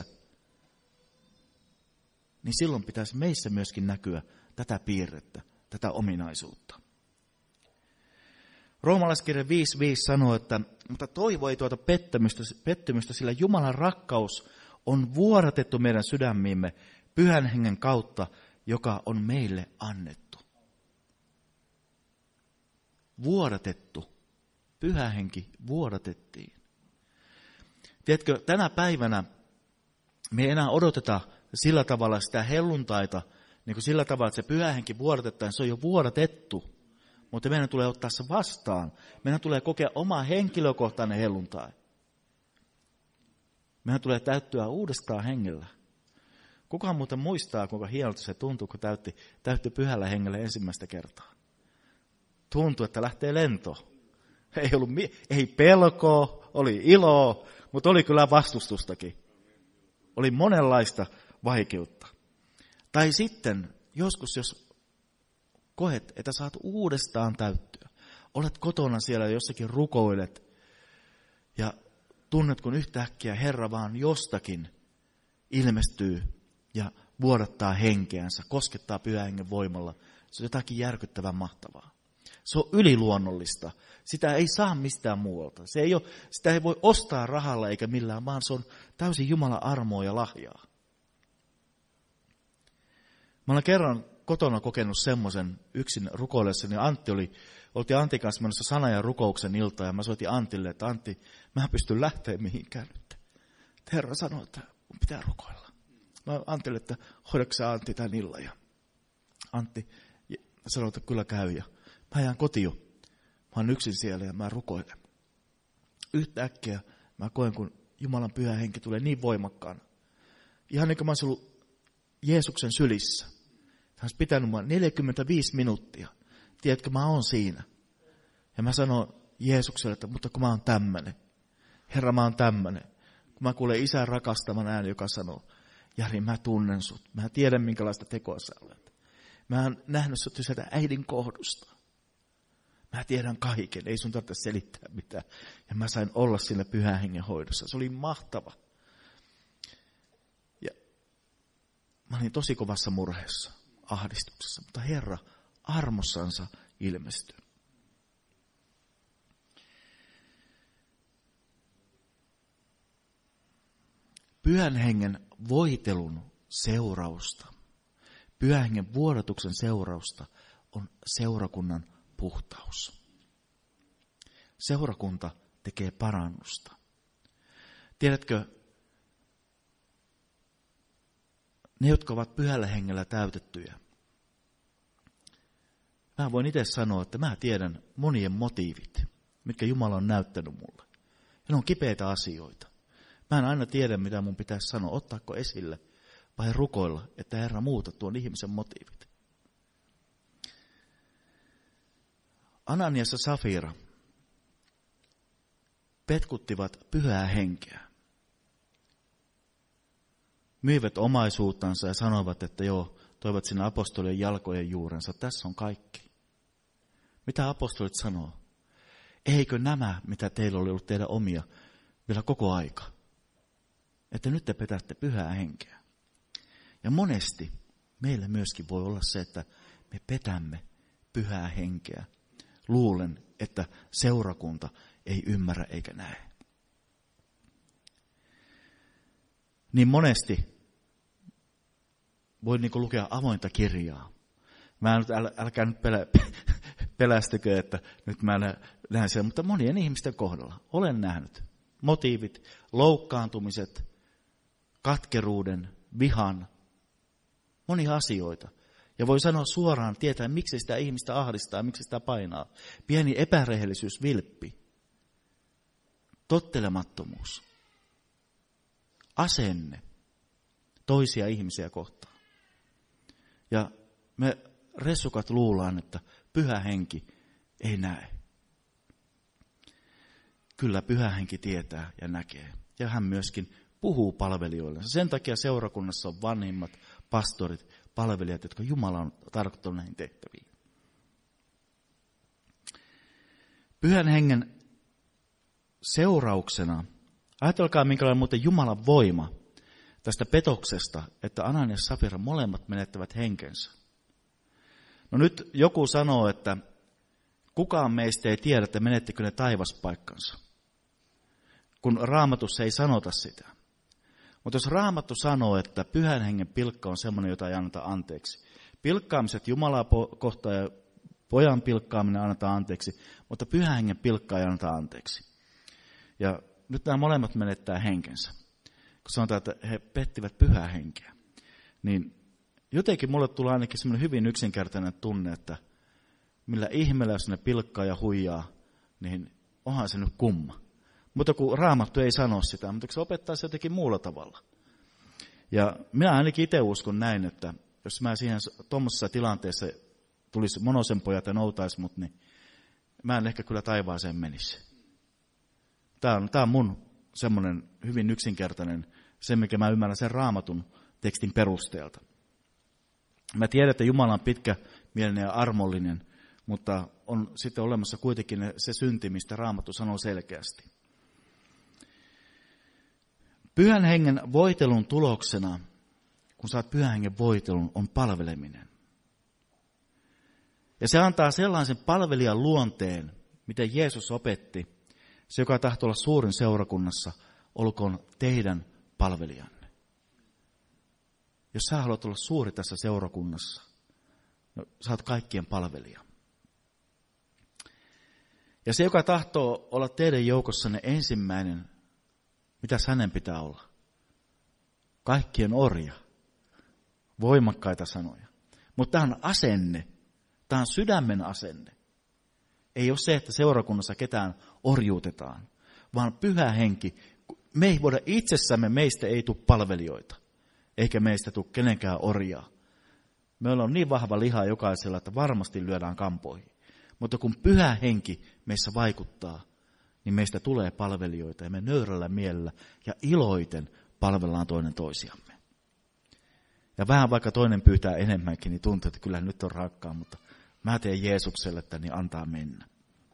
niin silloin pitäisi meissä myöskin näkyä tätä piirrettä, tätä ominaisuutta. Roomalaiskirja viisi viisi sanoo, että mutta toivo ei tuota pettymystä, pettymystä, sillä Jumalan rakkaus on vuodatettu meidän sydämiimme Pyhän Hengen kautta, joka on meille annettu. Vuodatettu. Pyhä Henki vuodatettiin. Tiedätkö, tänä päivänä me ei enää odoteta sillä tavalla sitä helluntaita, niin kuin sillä tavalla, että se Pyhä Henki vuodatetaan, se on jo vuodatettu. Mutta meidän tulee ottaa se vastaan. Meidän tulee kokea oma henkilökohtainen helluntai. Meidän tulee täyttyä uudestaan hengellä. Kukaan muuten muistaa, kuinka hienolta se tuntui, kun täytti, täytti Pyhällä Hengellä ensimmäistä kertaa. Tuntui, että lähtee lento. Ei ollut ei pelkoa, oli iloa, mutta oli kyllä vastustustakin. Oli monenlaista vaikeutta. Tai sitten joskus, jos koet, että saat uudestaan täyttyä. Olet kotona siellä jossakin rukoilet ja tunnet, kun yhtäkkiä Herra vaan jostakin ilmestyy ja vuodattaa henkeänsä, koskettaa Pyhän Hengen voimalla. Se on jotakin järkyttävän mahtavaa. Se on yliluonnollista. Sitä ei saa mistään muualta. Se ei ole, sitä ei voi ostaa rahalla eikä millään, vaan se on täysin Jumalan armoa ja lahjaa. Mä olen kerran kotona kokenut semmoisen yksin rukoillessani. Antti oli, oltiin Antin kanssa menossa sana- ja rukouksen ilta ja mä soitin Antille, että Antti, mä en pysty lähteä mihinkään nyt. Herra sanoi, että mun pitää rukoilla. Mä Antille, että hoidatko sä Antti tämän illan? Ja Antti sanoi, että kyllä käy. Ja mä jään kotiin. Mä oon yksin siellä ja mä rukoilen. Yhtäkkiä mä koen, kun Jumalan Pyhä Henki tulee niin voimakkaana. Ihan niin kuin mä olisin ollut Jeesuksen sylissä. Hän olisi pitänyt mua neljäkymmentäviisi minuuttia. Tiedätkö, mä oon siinä. Ja mä sanon Jeesukselle, että mutta kun mä oon tämmönen. Herra, mä oon tämmönen. Kun mä kuulen isän rakastavan äänen, joka sanoo, Jari, mä tunnen sut. Mä tiedän, minkälaista tekoa sä olet. Mä oon nähnyt sut sieltä äidin kohdusta. Mä tiedän kaiken, ei sun tarvitse selittää mitään. Ja mä sain olla sillä Pyhän Hengen hoidossa. Se oli mahtava. Ja mä olin tosi kovassa murheessa, ahdistuksessa. Mutta Herra armossansa ilmestyi. Pyhän Hengen voitelun seurausta, Pyhän Hengen vuodatuksen seurausta on seurakunnan puhtaus. Seurakunta tekee parannusta. Tiedätkö, ne, jotka ovat Pyhällä Hengellä täytettyjä, mä voin itse sanoa, että mä tiedän monien motiivit, mitkä Jumala on näyttänyt mulle. Ja ne on kipeitä asioita. Mä en aina tiedä, mitä mun pitäisi sanoa, ottaako esille vai rukoilla, että Herra muuta tuon ihmisen motiivit. Ananias ja Safira petkuttivat Pyhää Henkeä. Myivät omaisuuttansa ja sanoivat, että joo, toivat sinne apostolien jalkojen juurensa. Tässä on kaikki. Mitä apostolit sanoo? Eikö nämä, mitä teillä oli ollut teidän omia, vielä koko aika? Että nyt te petätte Pyhää Henkeä. Ja monesti meillä myöskin voi olla se, että me petämme Pyhää Henkeä. Luulen, että seurakunta ei ymmärrä eikä näe. Niin monesti voi niin kuin lukea avointa kirjaa. Mä nyt, äl, älkää nyt pelä, pelästykö, että nyt mä näen sen, mutta monien ihmisten kohdalla olen nähnyt motiivit, loukkaantumiset, katkeruuden, vihan, monia asioita. Ja voi sanoa suoraan, tietää, miksi sitä ihmistä ahdistaa, miksi sitä painaa. Pieni epärehellisyys, vilppi, tottelemattomuus, asenne toisia ihmisiä kohtaan. Ja me ressukat luullaan, että pyhä henki ei näe. Kyllä pyhä henki tietää ja näkee. Ja hän myöskin puhuu palvelijoille. Sen takia seurakunnassa on vanhimmat pastorit, palvelijat, jotka Jumala on tarkoittanut näihin tehtäviin. Pyhän hengen seurauksena, ajatelkaa minkälainen muuten Jumalan voima tästä petoksesta, että Anania ja Safira molemmat menettävät henkensä. No nyt joku sanoo, että kukaan meistä ei tiedä, että menettikö ne taivaspaikkansa, kun Raamatussa ei sanota sitä. Mutta jos Raamattu sanoo, että pyhän hengen pilkka on semmoinen, jota ei anneta anteeksi. Pilkkaamiset Jumalaa kohtaan ja pojan pilkkaaminen annetaan anteeksi, mutta pyhän hengen pilkka ei anneta anteeksi. Ja nyt nämä molemmat menettää henkensä. Kun sanotaan, että he pettivät pyhää henkeä, niin jotenkin mulle tulee ainakin semmoinen hyvin yksinkertainen tunne, että millä ihmeellä, jos ne pilkkaa ja huijaa, niin onhan se nyt kumma. Mutta kun Raamattu ei sano sitä, mutta se opettaa se jotenkin muulla tavalla. Ja minä ainakin itse uskon näin, että jos mä siihen tuommoisessa tilanteessa tulisi Monosen pojat ja noutaisi mut, niin mä en ehkä kyllä taivaaseen menisi. Tämä on, tämä on mun semmoinen hyvin yksinkertainen, se mikä mä ymmärrän sen Raamatun tekstin perusteelta. Mä tiedän, että Jumala on pitkämielinen ja armollinen, mutta on sitten olemassa kuitenkin se synti, mistä Raamattu sanoo selkeästi. Pyhän hengen voitelun tuloksena, kun saat pyhän hengen voitelun, on palveleminen. Ja se antaa sellaisen palvelijan luonteen, miten Jeesus opetti. Se, joka tahtoo olla suurin seurakunnassa, olkoon teidän palvelijanne. Jos sä haluat olla suuri tässä seurakunnassa, no, sä oot kaikkien palvelija. Ja se, joka tahtoo olla teidän joukossanne ensimmäinen, mitäs hänen pitää olla? Kaikkien orja. Voimakkaita sanoja. Mutta tämä on asenne. Tämä on sydämen asenne. Ei ole se, että seurakunnassa ketään orjuutetaan, vaan pyhä henki. Me ei voida itsessämme, meistä ei tule palvelijoita, eikä meistä tule kenenkään orjaa. Meillä on niin vahva liha jokaisella, että varmasti lyödään kampoihin. Mutta kun pyhä henki meissä vaikuttaa, niin meistä tulee palvelijoita ja me nöyrällä mielellä ja iloiten palvellaan toinen toisiamme. Ja vähän vaikka toinen pyytää enemmänkin, niin tuntuu, että kyllä nyt on rakkaa, mutta mä teen Jeesukselle, että niin antaa mennä.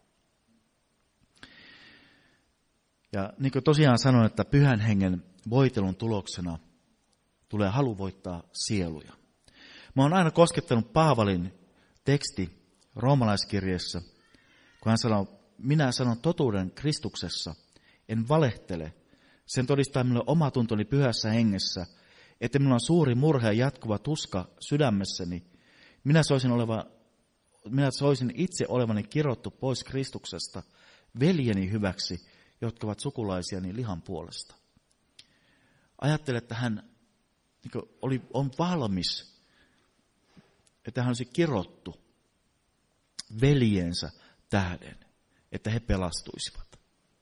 Ja niin kuin tosiaan sanoin, että pyhän hengen voitelun tuloksena tulee halu voittaa sieluja. Mä oon aina koskettanut Paavalin teksti roomalaiskirjeessä, kun hän sanoo, minä sanon totuuden Kristuksessa, en valehtele. Sen todistaa minulle omatuntoni pyhässä hengessä, että minulla on suuri murhe ja jatkuva tuska sydämessäni. Minä soisin, oleva, minä soisin itse olevani kirottu pois Kristuksesta veljeni hyväksi, jotka ovat sukulaisiani lihan puolesta. Ajattele, että hän niin oli, on valmis, että hän olisi kirottu veljensä tähden, että he pelastuisivat.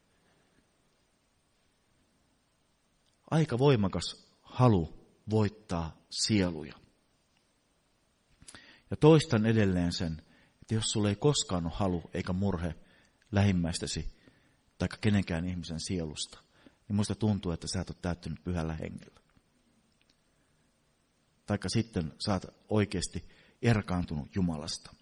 Aika voimakas halu voittaa sieluja. Ja toistan edelleen sen, että jos sulla ei koskaan ole halu eikä murhe lähimmäistäsi tai kenenkään ihmisen sielusta, niin muista tuntuu, että sä et ole täyttynyt pyhällä hengellä. Taikka sitten sä oot oikeasti erkaantunut Jumalasta.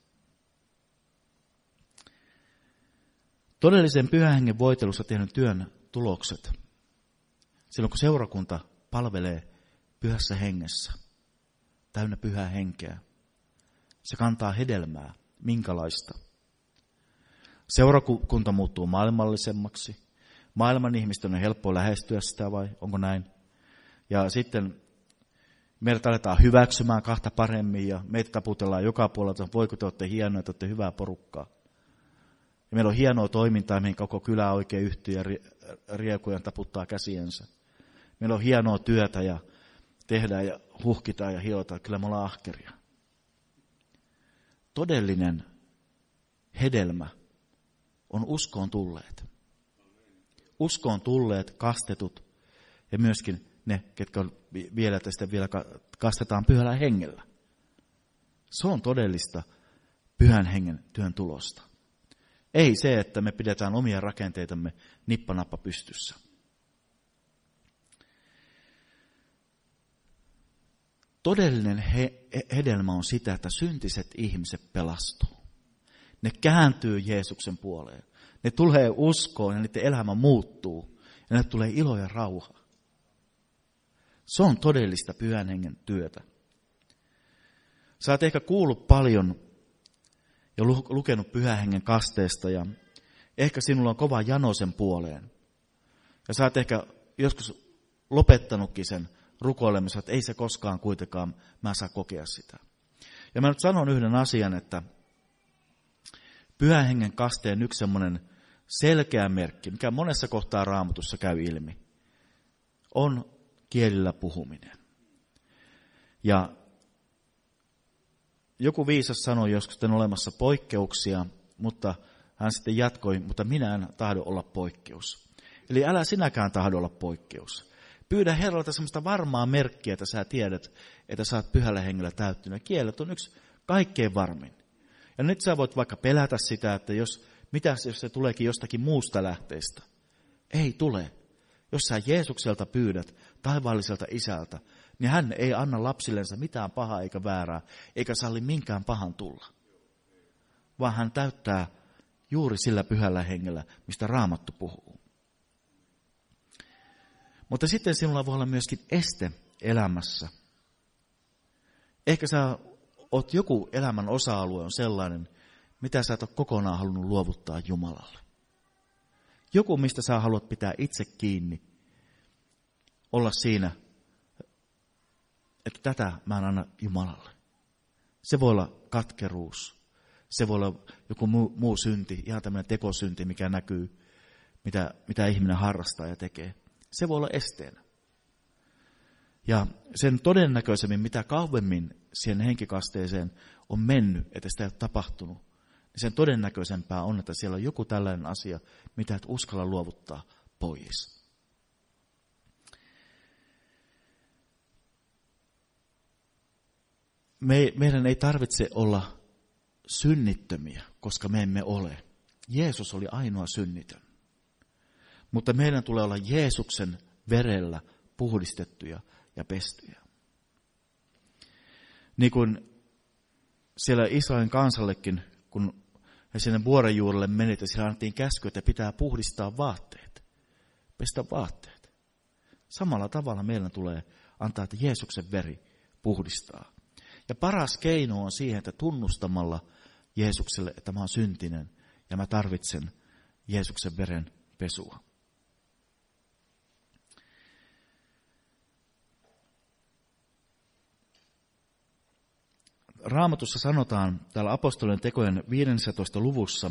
Todellisen pyhän hengen voitelussa tehnyt työn tulokset. Silloin kun seurakunta palvelee pyhässä hengessä, täynnä pyhää henkeä, se kantaa hedelmää. Minkälaista? Seurakunta muuttuu maailmallisemmaksi. Maailman ihmisten on helppo lähestyä sitä vai onko näin? Ja sitten meidät aletaan hyväksymään kahta paremmin ja meitä taputellaan joka puolelta, että voiko te olette hienoja, te olette hyvää porukkaa. Ja meillä on hienoa toimintaa, mihin koko kylä oikein yhtyy ja riekujan taputtaa käsiensä. Meillä on hienoa työtä ja tehdään ja huhkitaan ja hiotaan. Kyllä me ollaan ahkeria. Todellinen hedelmä on uskoon tulleet. Uskoon tulleet, kastetut ja myöskin ne, ketkä on vielä tästä vielä kastetaan pyhällä hengellä. Se on todellista pyhän hengen työn tulosta. Ei se, että me pidetään omia rakenteitamme nippanappa pystyssä. Todellinen he, hedelmä on sitä, että syntiset ihmiset pelastuu. Ne kääntyy Jeesuksen puoleen. Ne tulee uskoon ja niiden elämä muuttuu. Ja ne tulee ilo ja rauha. Se on todellista pyhän hengen työtä. Sä oot ehkä kuullut paljon ja lukenut pyhän hengen kasteesta ja ehkä sinulla on kova jano sen puoleen. Ja sä oot ehkä joskus lopettanutkin sen rukoilemisen, että ei se koskaan kuitenkaan mä saa kokea sitä. Ja mä nyt sanon yhden asian, että pyhän hengen kasteen yksi semmoinen selkeä merkki, mikä monessa kohtaa Raamatussa käy ilmi, on kielillä puhuminen. Ja joku viisas sanoi joskus, että on olemassa poikkeuksia, mutta hän sitten jatkoi, mutta minä en tahdo olla poikkeus. Eli älä sinäkään tahdo olla poikkeus. Pyydä Herralta semmoista varmaa merkkiä, että sä tiedät, että sä oot pyhällä hengellä täyttynyt. Kielet on yksi kaikkein varmin. Ja nyt sä voit vaikka pelätä sitä, että jos, mitä jos se tuleekin jostakin muusta lähteestä. Ei tule. Jos sä Jeesukselta pyydät, taivaalliselta isältä, niin hän ei anna lapsillensa mitään pahaa eikä väärää, eikä salli minkään pahan tulla. Vaan hän täyttää juuri sillä pyhällä hengellä, mistä Raamattu puhuu. Mutta sitten sinulla voi olla myöskin este elämässä. Ehkä sä oot joku elämän osa-alue on sellainen, mitä sä et ole kokonaan halunnut luovuttaa Jumalalle. Joku, mistä sä haluat pitää itse kiinni, olla siinä, että tätä mä en anna Jumalalle. Se voi olla katkeruus, se voi olla joku muu, muu synti, ihan tämmöinen tekosynti, mikä näkyy, mitä, mitä ihminen harrastaa ja tekee. Se voi olla esteenä. Ja sen todennäköisemmin, mitä kauemmin siihen henkikasteeseen on mennyt, että sitä ei ole tapahtunut, niin sen todennäköisempää on, että siellä on joku tällainen asia, mitä et uskalla luovuttaa pois. Me, meidän ei tarvitse olla synnittömiä, koska me emme ole. Jeesus oli ainoa synnitön. Mutta meidän tulee olla Jeesuksen verellä puhdistettuja ja pestyjä. Niin kuin siellä Israelin kansallekin, kun he sinne vuoren juurelle menivät, ja siellä annettiin käsky, että pitää puhdistaa vaatteet, pestä vaatteet. Samalla tavalla meidän tulee antaa, että Jeesuksen veri puhdistaa. Ja paras keino on siihen, että tunnustamalla Jeesukselle, että mä oon syntinen ja mä tarvitsen Jeesuksen veren pesua. Raamatussa sanotaan täällä apostolien tekojen viidennentoista luvussa,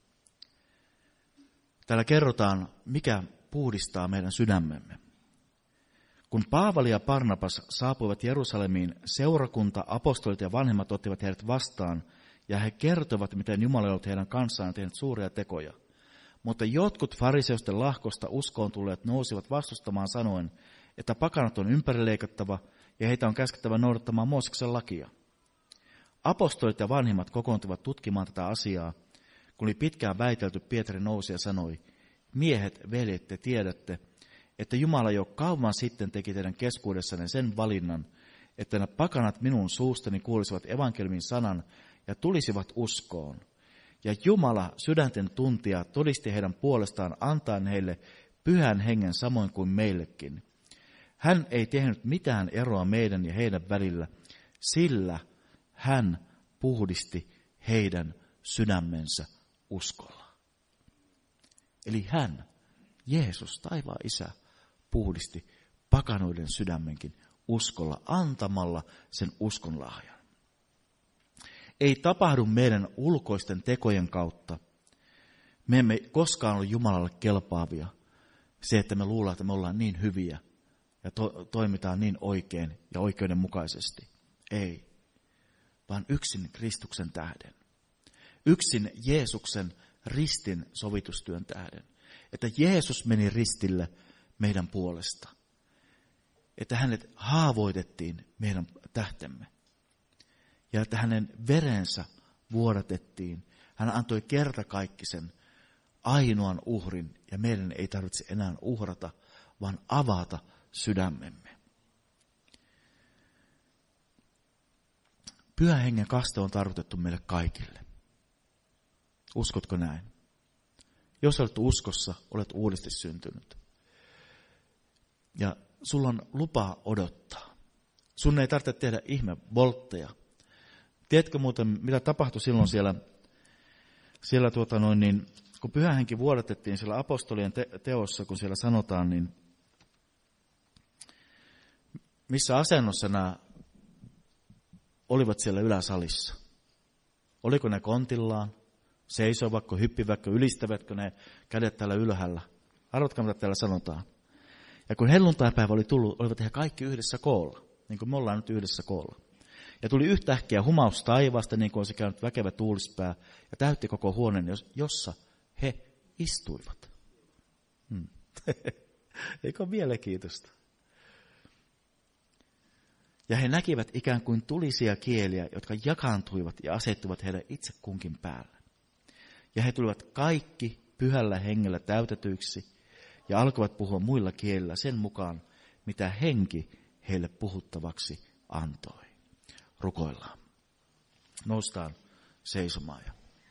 täällä kerrotaan, mikä puhdistaa meidän sydämemme. Kun Paavali ja Barnabas saapuivat Jerusalemiin, seurakunta, apostolit ja vanhemmat ottivat heidät vastaan, ja he kertovat, miten Jumala on ollut heidän kanssaan tehnyt suuria tekoja. Mutta jotkut fariseusten lahkosta uskoon tulleet nousivat vastustamaan sanoen, että pakanat on ympärileikattava ja heitä on käskettävä noudattamaan Mooseksen lakia. Apostolit ja vanhimmat kokoontuivat tutkimaan tätä asiaa. Kun oli pitkään väitelty, Pietari nousi ja sanoi, miehet, veljet, te tiedätte, että Jumala jo kauan sitten teki teidän keskuudessanne sen valinnan, että nämä pakanat minun suustani kuulisivat evankeliumin sanan ja tulisivat uskoon. Ja Jumala, sydänten tuntija, todisti heidän puolestaan antaen heille pyhän hengen samoin kuin meillekin. Hän ei tehnyt mitään eroa meidän ja heidän välillä, sillä hän puhdisti heidän sydämensä uskolla. Eli hän, Jeesus, taivaan isä, puhdisti pakanoiden sydämenkin uskolla, antamalla sen uskon lahjan. Ei tapahdu meidän ulkoisten tekojen kautta. Me emme koskaan ole Jumalalle kelpaavia. Se, että me luullaan, että me ollaan niin hyviä, ja to- toimitaan niin oikein ja oikeudenmukaisesti. Ei, vaan yksin Kristuksen tähden. Yksin Jeesuksen ristin sovitustyön tähden. Että Jeesus meni ristille meidän puolesta. Että hänet haavoitettiin meidän tähtemme. Ja että hänen verensä vuodatettiin. Hän antoi kertakaikkisen ainoan uhrin, ja meidän ei tarvitse enää uhrata, vaan avata sydämemme. Pyhän hengen kaste on tarkoitettu meille kaikille. Uskotko näin? Jos olet uskossa, olet uudesti syntynyt. Ja sulla on lupa odottaa. Sun ei tarvitse tehdä ihme voltteja. Tiedätkö muuten, mitä tapahtui silloin siellä, siellä tuota noin, niin, kun Pyhä Henki vuodatettiin siellä apostolien te- teossa, kun siellä sanotaan, niin missä asennossa nämä olivat siellä yläsalissa? Oliko ne kontillaan? Seisoivatko, hyppivätkö, ylistävätkö ne kädet täällä ylhäällä? Arvatkaa, mitä täällä sanotaan. Ja kun helluntaipäivä oli tullut, olivat he kaikki yhdessä koolla, niin kuin me ollaan nyt yhdessä koolla. Ja tuli yhtäkkiä humaus taivaasta, niin kuin olisi käynyt väkevä tuulispää, ja täytti koko huoneen, jossa he istuivat. Hmm. Eikö ole mielenkiintoista? Ja he näkivät ikään kuin tulisia kieliä, jotka jakaantuivat ja asettuivat heidän itse kunkin päälle. Ja he tulivat kaikki pyhällä hengellä täytetyiksi ja alkoivat puhua muilla kielillä sen mukaan, mitä henki heille puhuttavaksi antoi. Rukoillaan. Noustaan seisomaan.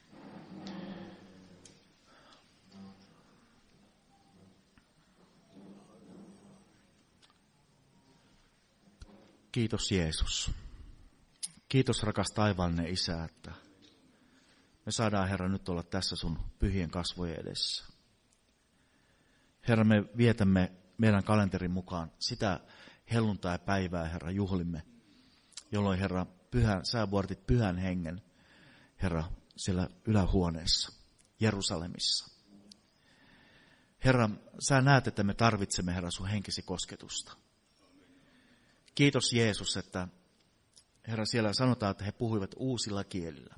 Kiitos Jeesus. Kiitos rakas taivaallinen Isä, että me saadaan, Herra, nyt olla tässä sun pyhien kasvojen edessä. Herra, me vietämme meidän kalenterin mukaan sitä helluntai-päivää, Herra, juhlimme, jolloin, Herra, pyhä, sä vuodatit pyhän hengen, Herra, siellä ylähuoneessa, Jerusalemissa. Herra, sä näet, että me tarvitsemme, Herra, sun henkesi kosketusta. Kiitos Jeesus, että Herra, siellä sanotaan, että he puhuivat uusilla kielillä.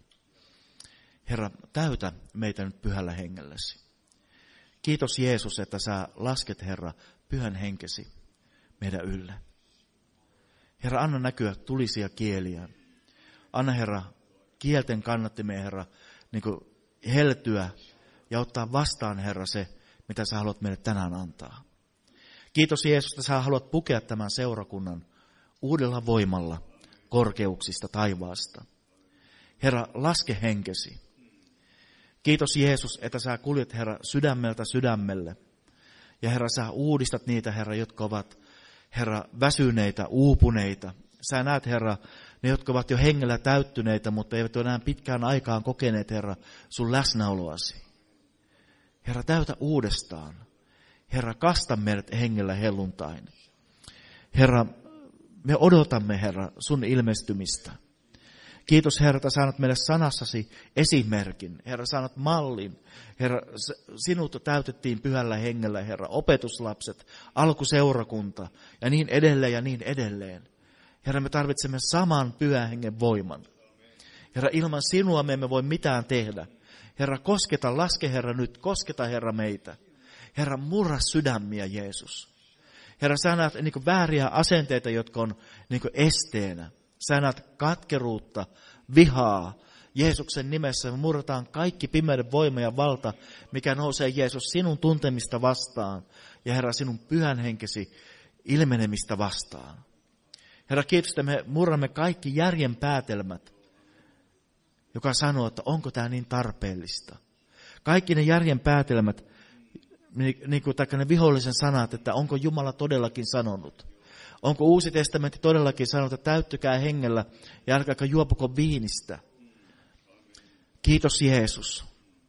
Herra, täytä meitä nyt pyhällä hengellesi. Kiitos Jeesus, että sä lasket, Herra, pyhän henkesi meidän ylle. Herra, anna näkyä tulisia kieliä. Anna, Herra, kielten kannattimeen, Herra, niin kuin heltyä ja ottaa vastaan, Herra, se, mitä sä haluat meille tänään antaa. Kiitos Jeesus, että sä haluat pukea tämän seurakunnan uudella voimalla korkeuksista taivaasta. Herra, laske henkesi. Kiitos Jeesus, että sä kuljet, Herra, sydämeltä sydämelle. Ja Herra, sä uudistat niitä, Herra, jotka ovat, Herra, väsyneitä, uupuneita. Sä näet, Herra, ne, jotka ovat jo hengellä täyttyneitä, mutta eivät ole enää pitkään aikaan kokeneet, Herra, sun läsnäoloasi. Herra, täytä uudestaan. Herra, kasta meidät hengellä helluntain. Herra, me odotamme, Herra, sun ilmestymistä. Kiitos, Herra, että saanut meille sanassasi esimerkin. Herra, saanut mallin. Herra, sinut täytettiin pyhällä hengellä, Herra, opetuslapset, alkuseurakunta ja niin edelleen ja niin edelleen. Herra, me tarvitsemme saman pyhän hengen voiman. Herra, ilman sinua me emme voi mitään tehdä. Herra, kosketa, laske, Herra, nyt, kosketa, Herra, meitä. Herra, murra sydämiä, Jeesus. Herra, sä näet niin kuin vääriä asenteita, jotka on niin kuin esteenä. Sä näet katkeruutta, vihaa. Jeesuksen nimessä me murrataan kaikki pimeyden voima ja valta, mikä nousee, Jeesus, sinun tuntemista vastaan. Ja Herra, sinun pyhän henkesi ilmenemistä vastaan. Herra, kiitos, että me murramme kaikki järjen päätelmät, joka sanoo, että onko tämä niin tarpeellista. Kaikki ne järjen päätelmät, niin kuin ne vihollisen sanat, että onko Jumala todellakin sanonut. Onko Uusi testamentti todellakin sanonut, että täyttykää hengellä ja älkääkä juopuko viinistä. Kiitos Jeesus.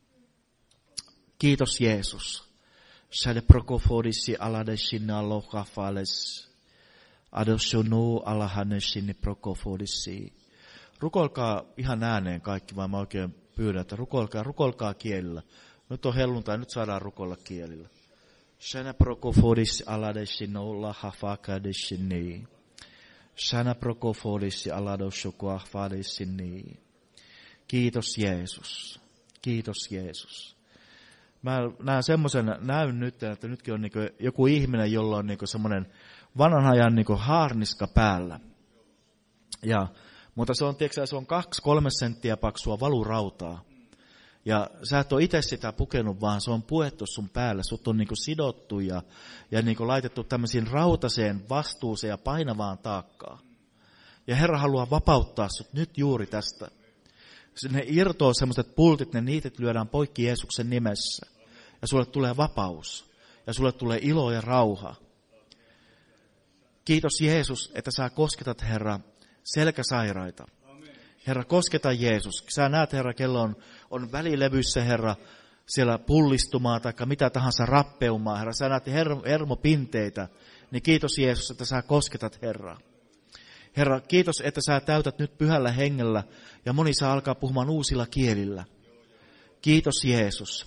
Kiitos Jeesus. Shade prokofodisi aladeshina lohafales. Adoshonu alahaneshini prokofodisi. Rukoilkaa ihan ääneen kaikki, vaan mä oikein pyydän, että rukoilkaa, rukoilkaa kielillä. Nyt on helluntai, nyt saadaan rukoilla kielillä. Shana prokofodis aladeshinolla hafakadeshini. Shana prokofodis aladoshokoa hafadeshini. Kiitos Jeesus. Kiitos Jeesus. Mä näen semmoisen, näyn nyt, että nytkin on niin joku ihminen, jolla on niin semmoinen vanhan ajan niin haarniska päällä. Ja, mutta se on, tiedätkö, se on kaksi, kolme senttiä paksua valurautaa. Ja sä et ole itse sitä pukenut, vaan se on puettu sun päälle. Sut on niin sidottu ja, ja niin laitettu tämmöisiin rautaseen vastuuseen ja painavaan taakkaan. Ja Herra haluaa vapauttaa sut nyt juuri tästä. Ne irtoaa semmoiset pultit, ne niitet lyödään poikki Jeesuksen nimessä. Ja sulle tulee vapaus. Ja sulle tulee ilo ja rauha. Kiitos Jeesus, että sä kosketat, Herra, selkäsairaita. Herra, kosketa Jeesus. Sä näet, Herra, kello on, on välilevyissä, Herra, siellä pullistumaa tai mitä tahansa rappeumaa. Herra, sä näet her- hermopinteitä. Niin kiitos Jeesus, että sä kosketat, Herra. Herra, kiitos, että sä täytät nyt pyhällä hengellä ja moni saa alkaa puhumaan uusilla kielillä. Kiitos Jeesus.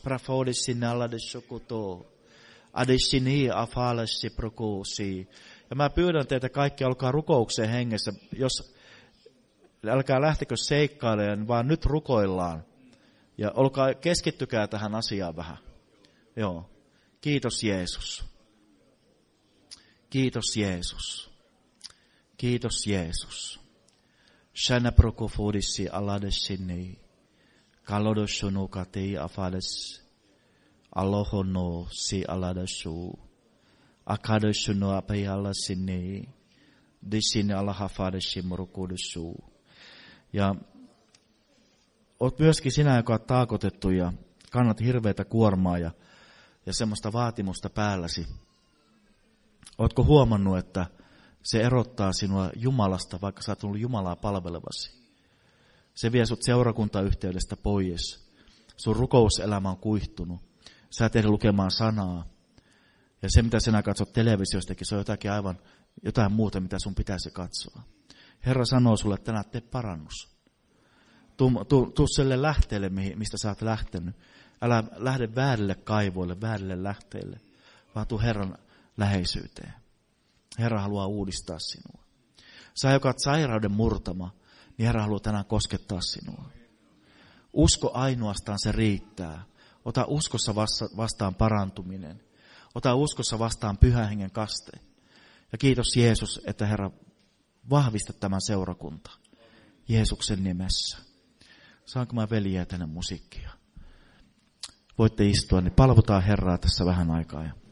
Ja mä pyydän teitä kaikki, alkaa rukoukseen hengessä. Jos älkää lähtekö seikkailemaan, vaan nyt rukoillaan. Ja olkaa, keskittykää tähän asiaan vähän. Joo. Kiitos Jeesus. Kiitos Jeesus. Kiitos Jeesus. Shana prokofodisi aladeshini. Kalodoshono katei afades. Alohono si aladashu. Akadoshono apayalasini. Disini alahafadeshi morokodoshu. Ja oot myöskin sinä, joka on taakotettu ja kannat hirveätä kuormaa ja, ja semmoista vaatimusta päälläsi. Ootko huomannut, että se erottaa sinua Jumalasta, vaikka sä oot tullut Jumalaa palvelevasi? Se vie sut seurakuntayhteydestä pois. Sun rukouselämä on kuihtunut. Sä et ehdi lukemaan sanaa. Ja se, mitä sinä katsot televisiostakin, se on jotakin aivan jotain muuta, mitä sun pitäisi katsoa. Herra sanoo sulle, että tänään tee parannus. Tuu, tuu, tuu sille lähteelle, mistä sä oot lähtenyt. Älä lähde väärille kaivoille, väärille lähteille, vaan tuu Herran läheisyyteen. Herra haluaa uudistaa sinua. Sä, joka oot sairauden murtama, niin Herra haluaa tänään koskettaa sinua. Usko ainoastaan, se riittää. Ota uskossa vastaan parantuminen. Ota uskossa vastaan Pyhän Hengen kaste. Ja kiitos Jeesus, että Herra vahvista tämän seurakunta. Jeesuksen nimessä. Saanko mä veljeä tänne musiikkia? Voitte istua, niin palvotaan Herraa tässä vähän aikaa.